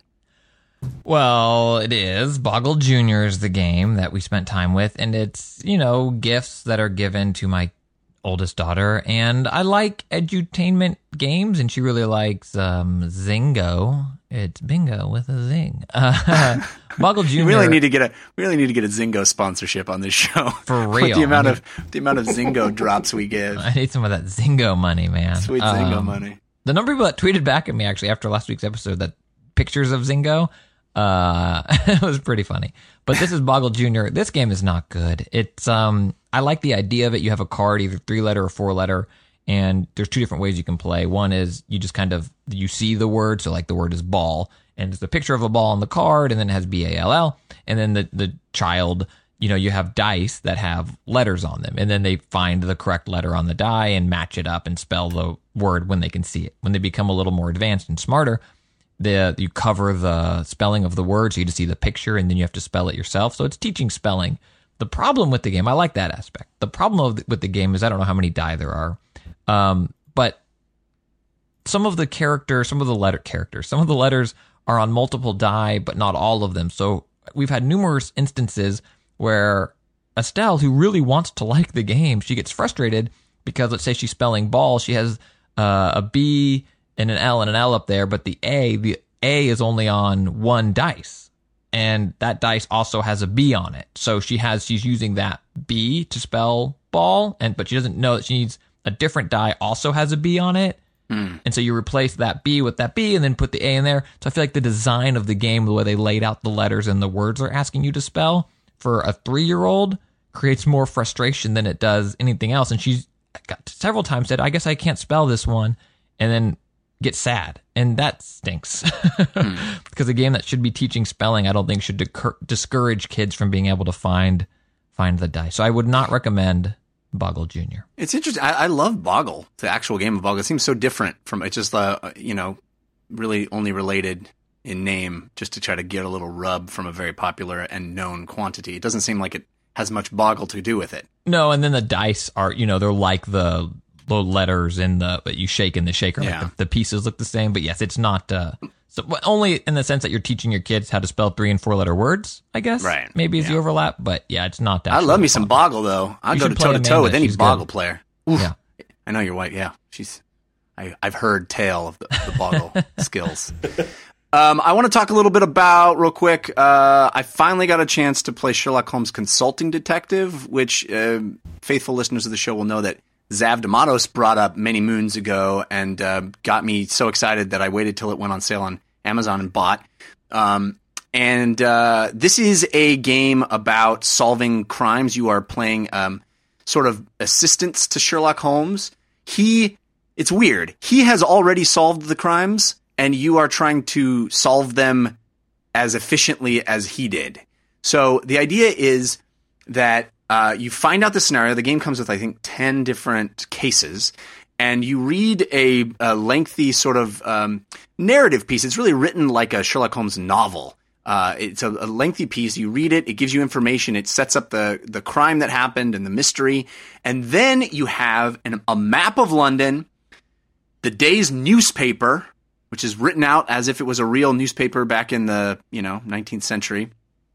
Well, it is. Boggle Junior is the game that we spent time with, and it's, you know, gifts that are given to my oldest daughter. And I like edutainment games, and she really likes um, Zingo. It's bingo with a zing. Uh, Boggle Junior We really need to get a we really need to get a Zingo sponsorship on this show. For With real. the amount of the amount of Zingo drops we give. I need some of that Zingo money, man. Sweet Zingo Um, money. The number of people that tweeted back at me actually after last week's episode that pictures of Zingo, uh, it was pretty funny. But this is Boggle Junior This game is not good. It's um, I like the idea of it. You have a card, either three letter or four letter, and there's two different ways you can play. One is you just kind of you see the word, so like the word is ball, and it's a picture of a ball on the card, and then it has B A L L, and then the the child. You know, you have dice that have letters on them, and then they find the correct letter on the die and match it up and spell the word when they can see it. When they become a little more advanced and smarter, the you cover the spelling of the word, so you just see the picture, and then you have to spell it yourself. So it's teaching spelling. The problem with the game, I like that aspect. The problem of the, with the game is I don't know how many die there are, um, but some of the characters, some of the letter characters, some of the letters are on multiple die, but not all of them. So we've had numerous instances where Estelle, who really wants to like the game, she gets frustrated because, let's say she's spelling ball, she has uh, a B and an L and an L up there, but the A, the A is only on one dice, and that dice also has a B on it. So she has, she's using that B to spell ball, and but she doesn't know that she needs a different die also has a B on it. Mm. And so you replace that B with that B and then put the A in there. So I feel like the design of the game, the way they laid out the letters and the words they're asking you to spell, for a three-year-old creates more frustration than it does anything else. And she's got several times said, I guess I can't spell this one, and then get sad. And that stinks. mm. Because a game that should be teaching spelling, I don't think should decur- discourage kids from being able to find find the dice. So I would not recommend Boggle Junior It's interesting. I, I love Boggle, the actual game of Boggle. It seems so different from, it's just, uh, you know, really only related in name, just to try to get a little rub from a very popular and known quantity. It doesn't seem like it has much Boggle to do with it. No, and then the dice are, you know, they're like the little letters in the that you shake in the shaker. Yeah. Like the, the pieces look the same, but yes, it's not. Uh, so well, only in the sense that you're teaching your kids how to spell three and four letter words. I guess. Right. Maybe is Yeah. the overlap, but yeah, it's not that. I love me some Boggle though. I'll You go should to play toe to toe Amanda. with any She's Boggle good. player. Oof. Yeah. I know your wife. Yeah, she's. I, I've heard tale of the, the Boggle skills. Um, I want to talk a little bit about, real quick, uh, I finally got a chance to play Sherlock Holmes Consulting Detective, which uh, faithful listeners of the show will know that Zav D'Amatos brought up many moons ago and uh, got me so excited that I waited till it went on sale on Amazon and bought. Um, and uh, this is a game about solving crimes. You are playing um, sort of assistants to Sherlock Holmes. He, it's weird. He has already solved the crimes, and you are trying to solve them as efficiently as he did. So the idea is that uh, you find out the scenario. The game comes with, I think, ten different cases, and you read a, a lengthy sort of um, narrative piece. It's really written like a Sherlock Holmes novel. Uh, it's a, a lengthy piece. You read it. It gives you information. It sets up the, the crime that happened and the mystery. And then you have an, a map of London, the day's newspaper, which is written out as if it was a real newspaper back in the, you know, nineteenth century.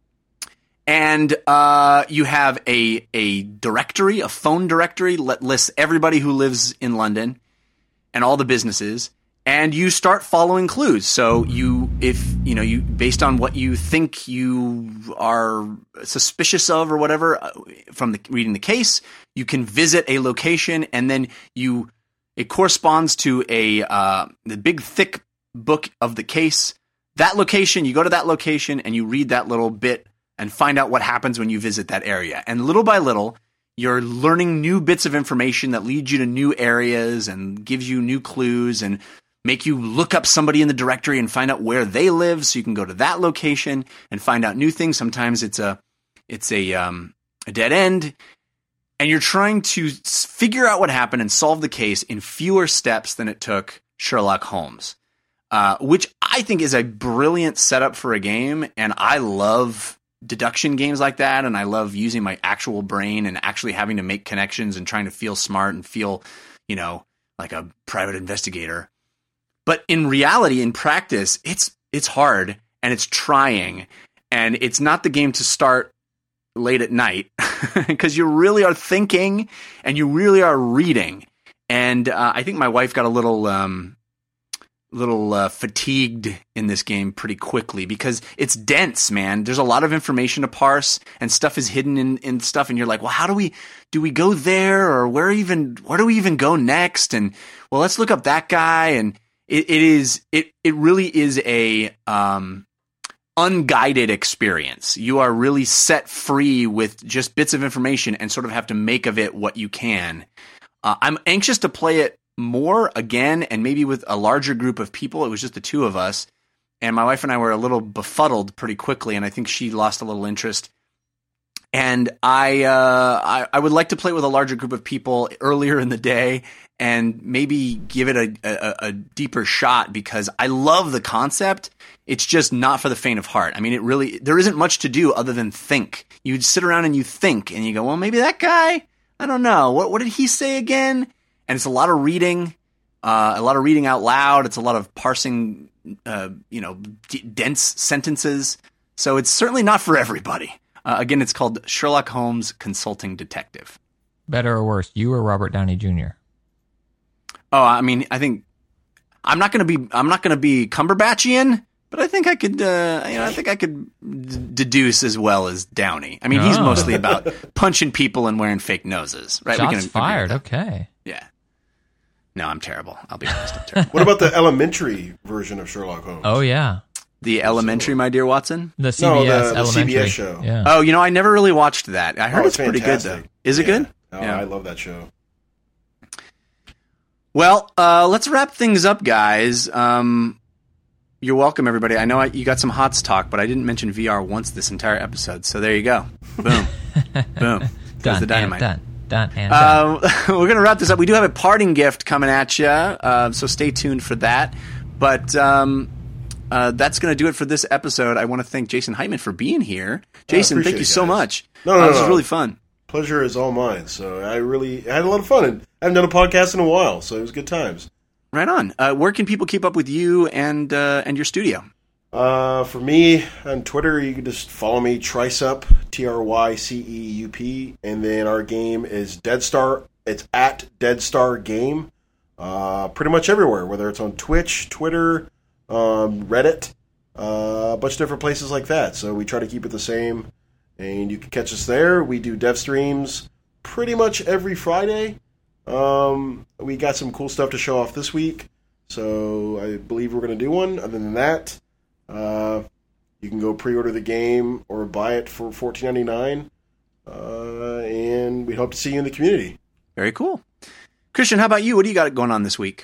And uh, you have a a directory, a phone directory that lists everybody who lives in London and all the businesses. And you start following clues. So you, if you know, you based on what you think you are suspicious of or whatever uh, from the, reading the case, you can visit a location, and then you it corresponds to a uh, the big thick book of the case. That location, you go to that location and you read that little bit and find out what happens when you visit that area. And little by little, you're learning new bits of information that lead you to new areas and gives you new clues and make you look up somebody in the directory and find out where they live, so you can go to that location and find out new things. Sometimes it's a it's a um, a dead end, and you're trying to s- figure out what happened and solve the case in fewer steps than it took Sherlock Holmes. Uh, which I think is a brilliant setup for a game, and I love deduction games like that, and I love using my actual brain and actually having to make connections and trying to feel smart and feel, you know, like a private investigator. But in reality, in practice, it's it's hard and it's trying, and it's not the game to start late at night because you really are thinking and you really are reading. And uh, I think my wife got a little... Um, little uh, fatigued in this game pretty quickly because it's dense, man. There's a lot of information to parse, and stuff is hidden in, in stuff, and you're like, well, how do we do we go there, or where even where do we even go next? And well, let's look up that guy. And it, it is it it really is a um unguided experience. You are really set free with just bits of information and sort of have to make of it what you can. Uh, I'm anxious to play it more again, and maybe with a larger group of people. It was just the two of us, and my wife and I were a little befuddled pretty quickly, and I think she lost a little interest. And I, uh, I, I would like to play with a larger group of people earlier in the day and maybe give it a, a, a deeper shot, because I love the concept. It's just not for the faint of heart. I mean, it really, there isn't much to do other than think. You sit around and you think, and you go, well, maybe that guy, I don't know. What, what did he say again? And it's a lot of reading, uh, a lot of reading out loud. It's a lot of parsing, uh, you know, d- dense sentences. So it's certainly not for everybody. Uh, again, it's called Sherlock Holmes Consulting Detective. Better or worse, you or Robert Downey Junior? Oh, I mean, I think I'm not going to be I'm not going to be Cumberbatchian, but I think I could. Uh, you know, I think I could d- deduce as well as Downey. I mean, he's Oh. mostly about punching people and wearing fake noses, right? Shots agree with fired. that. Okay. Yeah. No, I'm terrible. I'll be honest. I'm terrible. What about the elementary version of Sherlock Holmes? Oh yeah, The Elementary, my dear Watson. the C B S No, the- the Elementary C B S show. Yeah. Oh, you know, I never really watched that. I heard Oh, it's, pretty good though. fantastic. Is it Yeah. good? Oh, Yeah. I love that show. Well, uh, let's wrap things up, guys. Um, you're welcome, everybody. I know I, you got some HOTS talk, but I didn't mention V R once this entire episode. So there you go. Boom. Boom. There's Done the and dynamite. done. Done and done. Uh, we're going to wrap this up. We do have a parting gift coming at you, uh, so stay tuned for that. But um, uh, that's going to do it for this episode. I want to thank Jason Heitman for being here. Jason, appreciate thank you it, so guys. much. No, no, Uh, this no. was really fun. pleasure is all mine. So I really I had a lot of fun, and I haven't done a podcast in a while, so it was good times. Right on. Uh, where can people keep up with you and uh, and your studio? Uh, for me, on Twitter, you can just follow me, Trycup, T R Y C E U P, and then our game is Dead Star. It's at Dead Star Game, uh, pretty much everywhere, whether it's on Twitch, Twitter, um, Reddit, uh, a bunch of different places like that. So we try to keep it the same, and you can catch us there. We do dev streams pretty much every Friday. Um, we got some cool stuff to show off this week, so I believe we're going to do one. Other than that, uh, you can go pre-order the game or buy it for fourteen ninety-nine, uh, and we hope to see you in the community. Very cool. Christian, how about you? What do you got going on this week?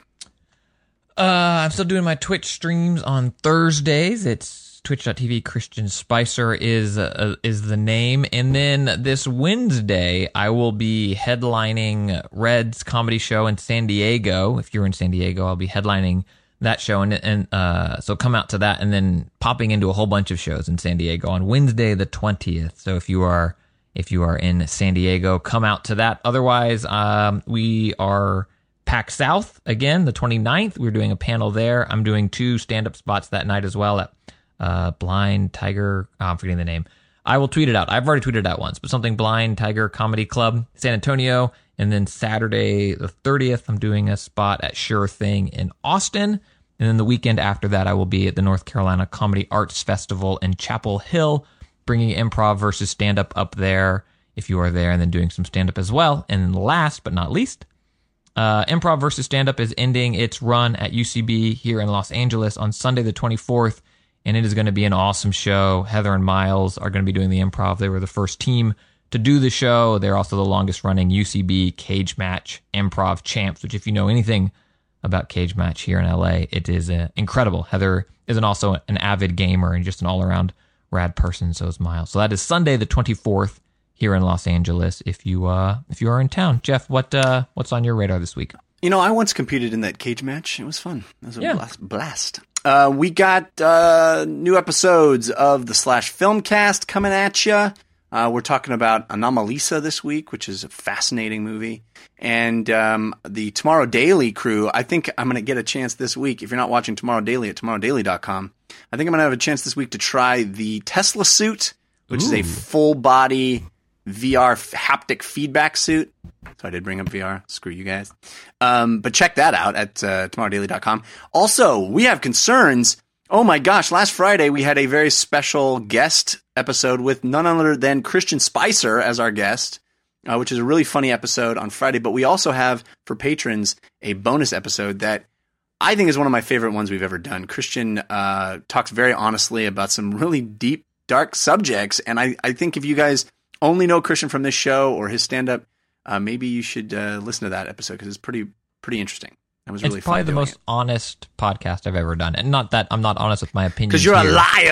Uh, I'm still doing my Twitch streams on Thursdays. It's twitch dot t v. Christian Spicer is uh, is the name. And then this Wednesday, I will be headlining Red's comedy show in San Diego. If you're in San Diego, I'll be headlining that show. And, and uh, so come out to that, and then popping into a whole bunch of shows in San Diego on Wednesday the twentieth. So if you are if you are in San Diego, come out to that. Otherwise, um, we are PAX South again, the twenty-ninth. We're doing a panel there. I'm doing two stand-up spots that night as well at uh, Blind Tiger. Oh, I'm forgetting the name. I will tweet it out. I've already tweeted it out once, but something Blind Tiger Comedy Club, San Antonio. And then Saturday the thirtieth, I'm doing a spot at Sure Thing in Austin. And then the weekend after that, I will be at the North Carolina Comedy Arts Festival in Chapel Hill, bringing improv versus stand-up up there if you are there, and then doing some stand-up as well. And then last but not least, uh, improv versus stand-up is ending its run at U C B here in Los Angeles on Sunday the twenty-fourth, and it is going to be an awesome show. Heather and Miles are going to be doing the improv. They were the first team to do the show. They're also the longest-running U C B cage match improv champs, which if you know anything about cage match here in L A, it is uh, incredible. Heather is an also an avid gamer and just an all-around rad person, so is Miles. So that is Sunday the twenty-fourth here in Los Angeles if you uh if you are in town. Jeff, what uh what's on your radar this week? You know, I once competed in that cage match. It was fun. It was a Yeah. blast. blast. Uh, we got uh, new episodes of the Slash Filmcast coming at you. Uh, we're talking about Anomalisa this week, which is a fascinating movie. And um, the Tomorrow Daily crew, I think I'm going to get a chance this week. If you're not watching Tomorrow Daily at tomorrow daily dot com, I think I'm going to have a chance this week to try the Tesla suit, which Ooh. is a full-body V R f- haptic feedback suit. So I did bring up V R. Screw you guys. Um, but check that out at uh, tomorrow daily dot com. Also, we have concerns. Oh my gosh, last Friday we had a very special guest episode with none other than Christian Spicer as our guest, uh, which is a really funny episode on Friday. But we also have, for patrons, a bonus episode that I think is one of my favorite ones we've ever done. Christian uh, talks very honestly about some really deep, dark subjects. And I, I think if you guys only know Christian from this show or his stand-up, uh, maybe you should uh, listen to that episode because it's pretty pretty interesting. It was really It's probably fun the doing most honest podcast I've ever done. And not that I'm not honest with my opinions. because you're a here.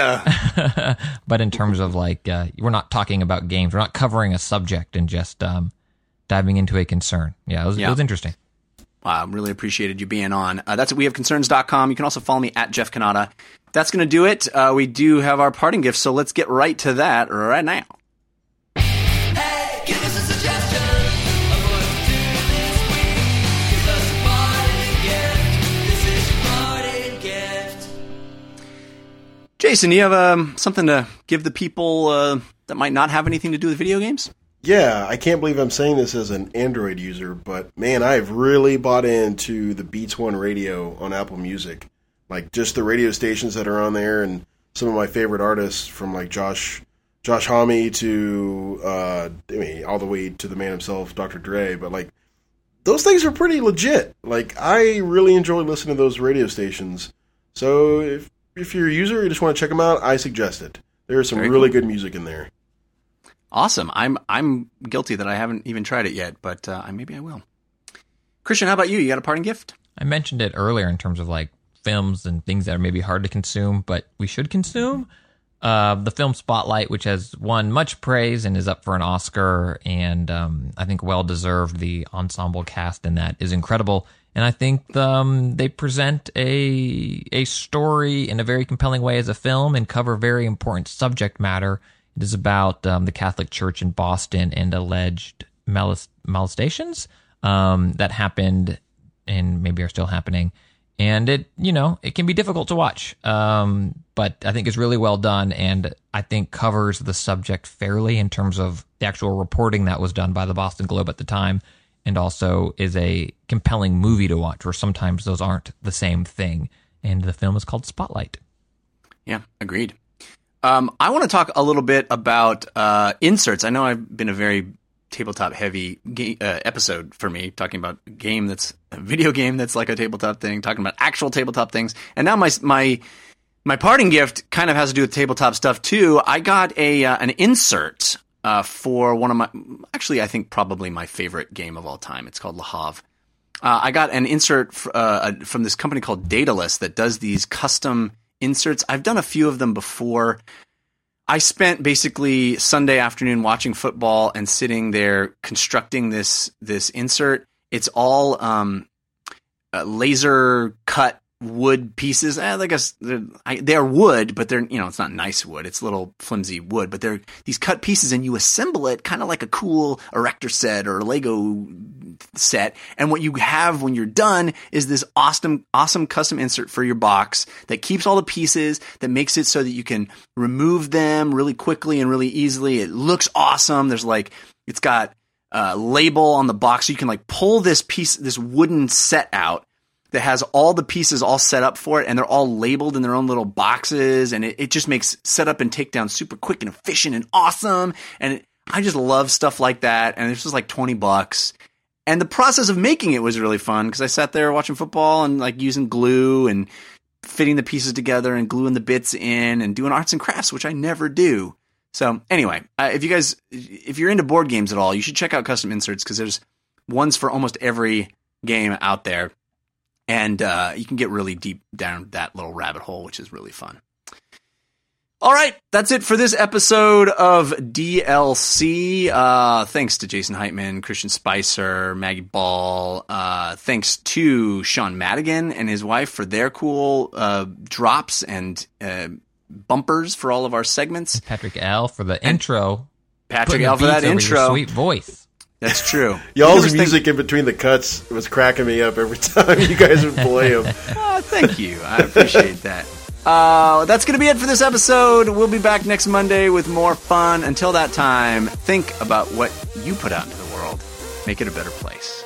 liar. But in terms of like, uh, we're not talking about games. We're not covering a subject and just um, diving into a concern. Yeah, it was, Yeah. It was interesting. Wow, really appreciated you being on. Uh, that's at we have concerns dot com. You can also follow me at Jeff Kanata. That's going to do it. Uh, we do have our parting gifts, so let's get right to that right now. Hey, give us a suggestion of what to do this week. Give us a parting gift. This is your parting gift. Jason, do you have um, something to give the people uh, that might not have anything to do with video games? Yeah, I can't believe I'm saying this as an Android user, but man, I've really bought into the Beats One radio on Apple Music. Like just the radio stations that are on there, and some of my favorite artists from like Josh, Josh Homme to uh, I mean, all the way to the man himself, Doctor Dre. But like those things are pretty legit. Like I really enjoy listening to those radio stations. So if if you're a user, you just want to check them out, I suggest it. There's some Very really cool. good music in there. Awesome. I'm I'm guilty that I haven't even tried it yet, but uh, maybe I will. Christian, how about you? You got a parting gift? I mentioned it earlier in terms of like films and things that are maybe hard to consume, but we should consume. Uh, the film Spotlight, which has won much praise and is up for an Oscar, and um, I think well deserved. The ensemble cast in that is incredible, and I think um, they present a a story in a very compelling way as a film and cover very important subject matter It is about um, the Catholic Church in Boston and alleged molest- molestations um, that happened and maybe are still happening. And it, you know, it can be difficult to watch, um, but I think it's really well done, and I think covers the subject fairly in terms of the actual reporting that was done by the Boston Globe at the time, and also is a compelling movie to watch, where sometimes those aren't the same thing. And the film is called Spotlight. Yeah, agreed. Um, I want to talk a little bit about uh, inserts. I know I've been a very tabletop heavy ga- uh, episode for me, talking about a game that's a video game that's like a tabletop thing, talking about actual tabletop things. And now my my my parting gift kind of has to do with tabletop stuff too. I got a uh, an insert uh, for one of my, actually I think probably my favorite game of all time. It's called Le Havre. Uh, I got an insert f- uh, from this company called Daedalus that does these custom inserts. I've done a few of them before. I spent basically Sunday afternoon watching football and sitting there constructing this this insert. It's all um, uh, laser cut wood pieces. Eh, I guess they're, I, they're wood, but they're, you know, it's not nice wood. It's little flimsy wood, but they're these cut pieces, and you assemble it kind of like a cool Erector set or a Lego set. And what you have when you're done is this awesome, awesome custom insert for your box that keeps all the pieces, that makes it so that you can remove them really quickly and really easily. It looks awesome. There's like, it's got a label on the box, so you can like pull this piece, this wooden set out that has all the pieces all set up for it, and they're all labeled in their own little boxes, and it, it just makes setup and takedown super quick and efficient and awesome. And it, I just love stuff like that. And this was like twenty bucks. And the process of making it was really fun, because I sat there watching football and like using glue and fitting the pieces together and gluing the bits in and doing arts and crafts, which I never do. So anyway, uh, if you guys, if you're into board games at all, you should check out custom inserts, because there's ones for almost every game out there. And uh, you can get really deep down that little rabbit hole, which is really fun. All right, that's it for this episode of D L C. Uh, thanks to Jason Heitman, Christian Spicer, Maggie Ball. Uh, thanks to Sean Madigan and his wife for their cool uh, drops and uh, bumpers for all of our segments. Patrick L. for the and intro. Patrick L. for that intro. Sweet voice. That's true. Y'all's music in between the cuts was cracking me up every time you guys would play them. Oh, thank you. I appreciate that. Uh, that's going to be it for this episode. We'll be back next Monday with more fun. Until that time, think about what you put out into the world. Make it a better place.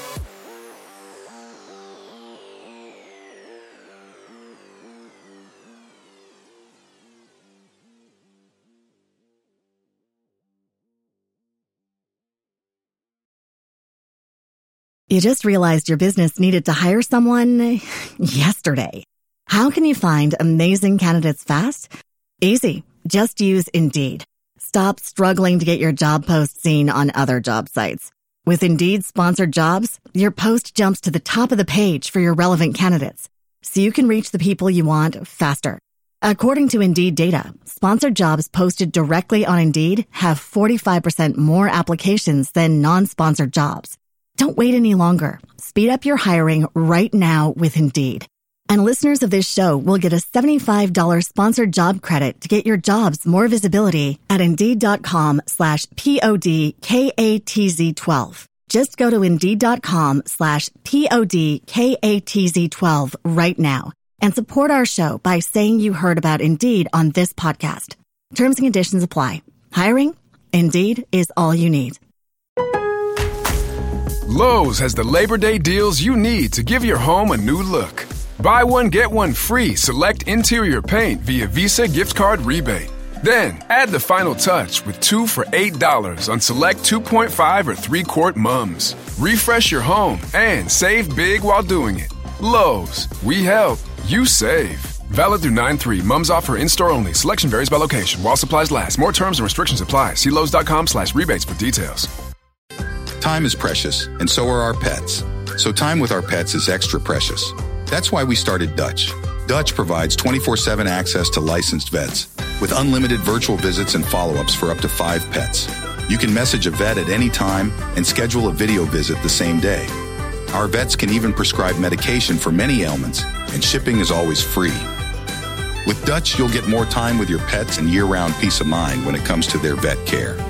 You just realized your business needed to hire someone yesterday. How can you find amazing candidates fast? Easy. Just use Indeed. Stop struggling to get your job post seen on other job sites. With Indeed sponsored jobs, your post jumps to the top of the page for your relevant candidates, so you can reach the people you want faster. According to Indeed data, sponsored jobs posted directly on Indeed have forty-five percent more applications than non-sponsored jobs. Don't wait any longer. Speed up your hiring right now with Indeed. And listeners of this show will get a seventy-five dollars sponsored job credit to get your jobs more visibility at Indeed.com slash P-O-D-K-A-T-Z 12. Just go to Indeed.com slash P-O-D-K-A-T-Z 12 right now and support our show by saying you heard about Indeed on this podcast. Terms and conditions apply. Hiring? Indeed is all you need. Lowe's has the Labor Day deals you need to give your home a new look. Buy one, get one free select interior paint via Visa gift card rebate. Then, add the final touch with two for eight dollars on select two point five or three quart mums. Refresh your home and save big while doing it. Lowe's, we help, you save. Valid through nine three. Mums offer in-store only. Selection varies by location. While supplies last. More terms and restrictions apply. See Lowe's.com slash rebates for details. Time is precious, and so are our pets. So time with our pets is extra precious. That's why we started Dutch. Dutch provides twenty-four seven access to licensed vets with unlimited virtual visits and follow-ups for up to five pets. You can message a vet at any time and schedule a video visit the same day. Our vets can even prescribe medication for many ailments, and shipping is always free. With Dutch, you'll get more time with your pets and year-round peace of mind when it comes to their vet care.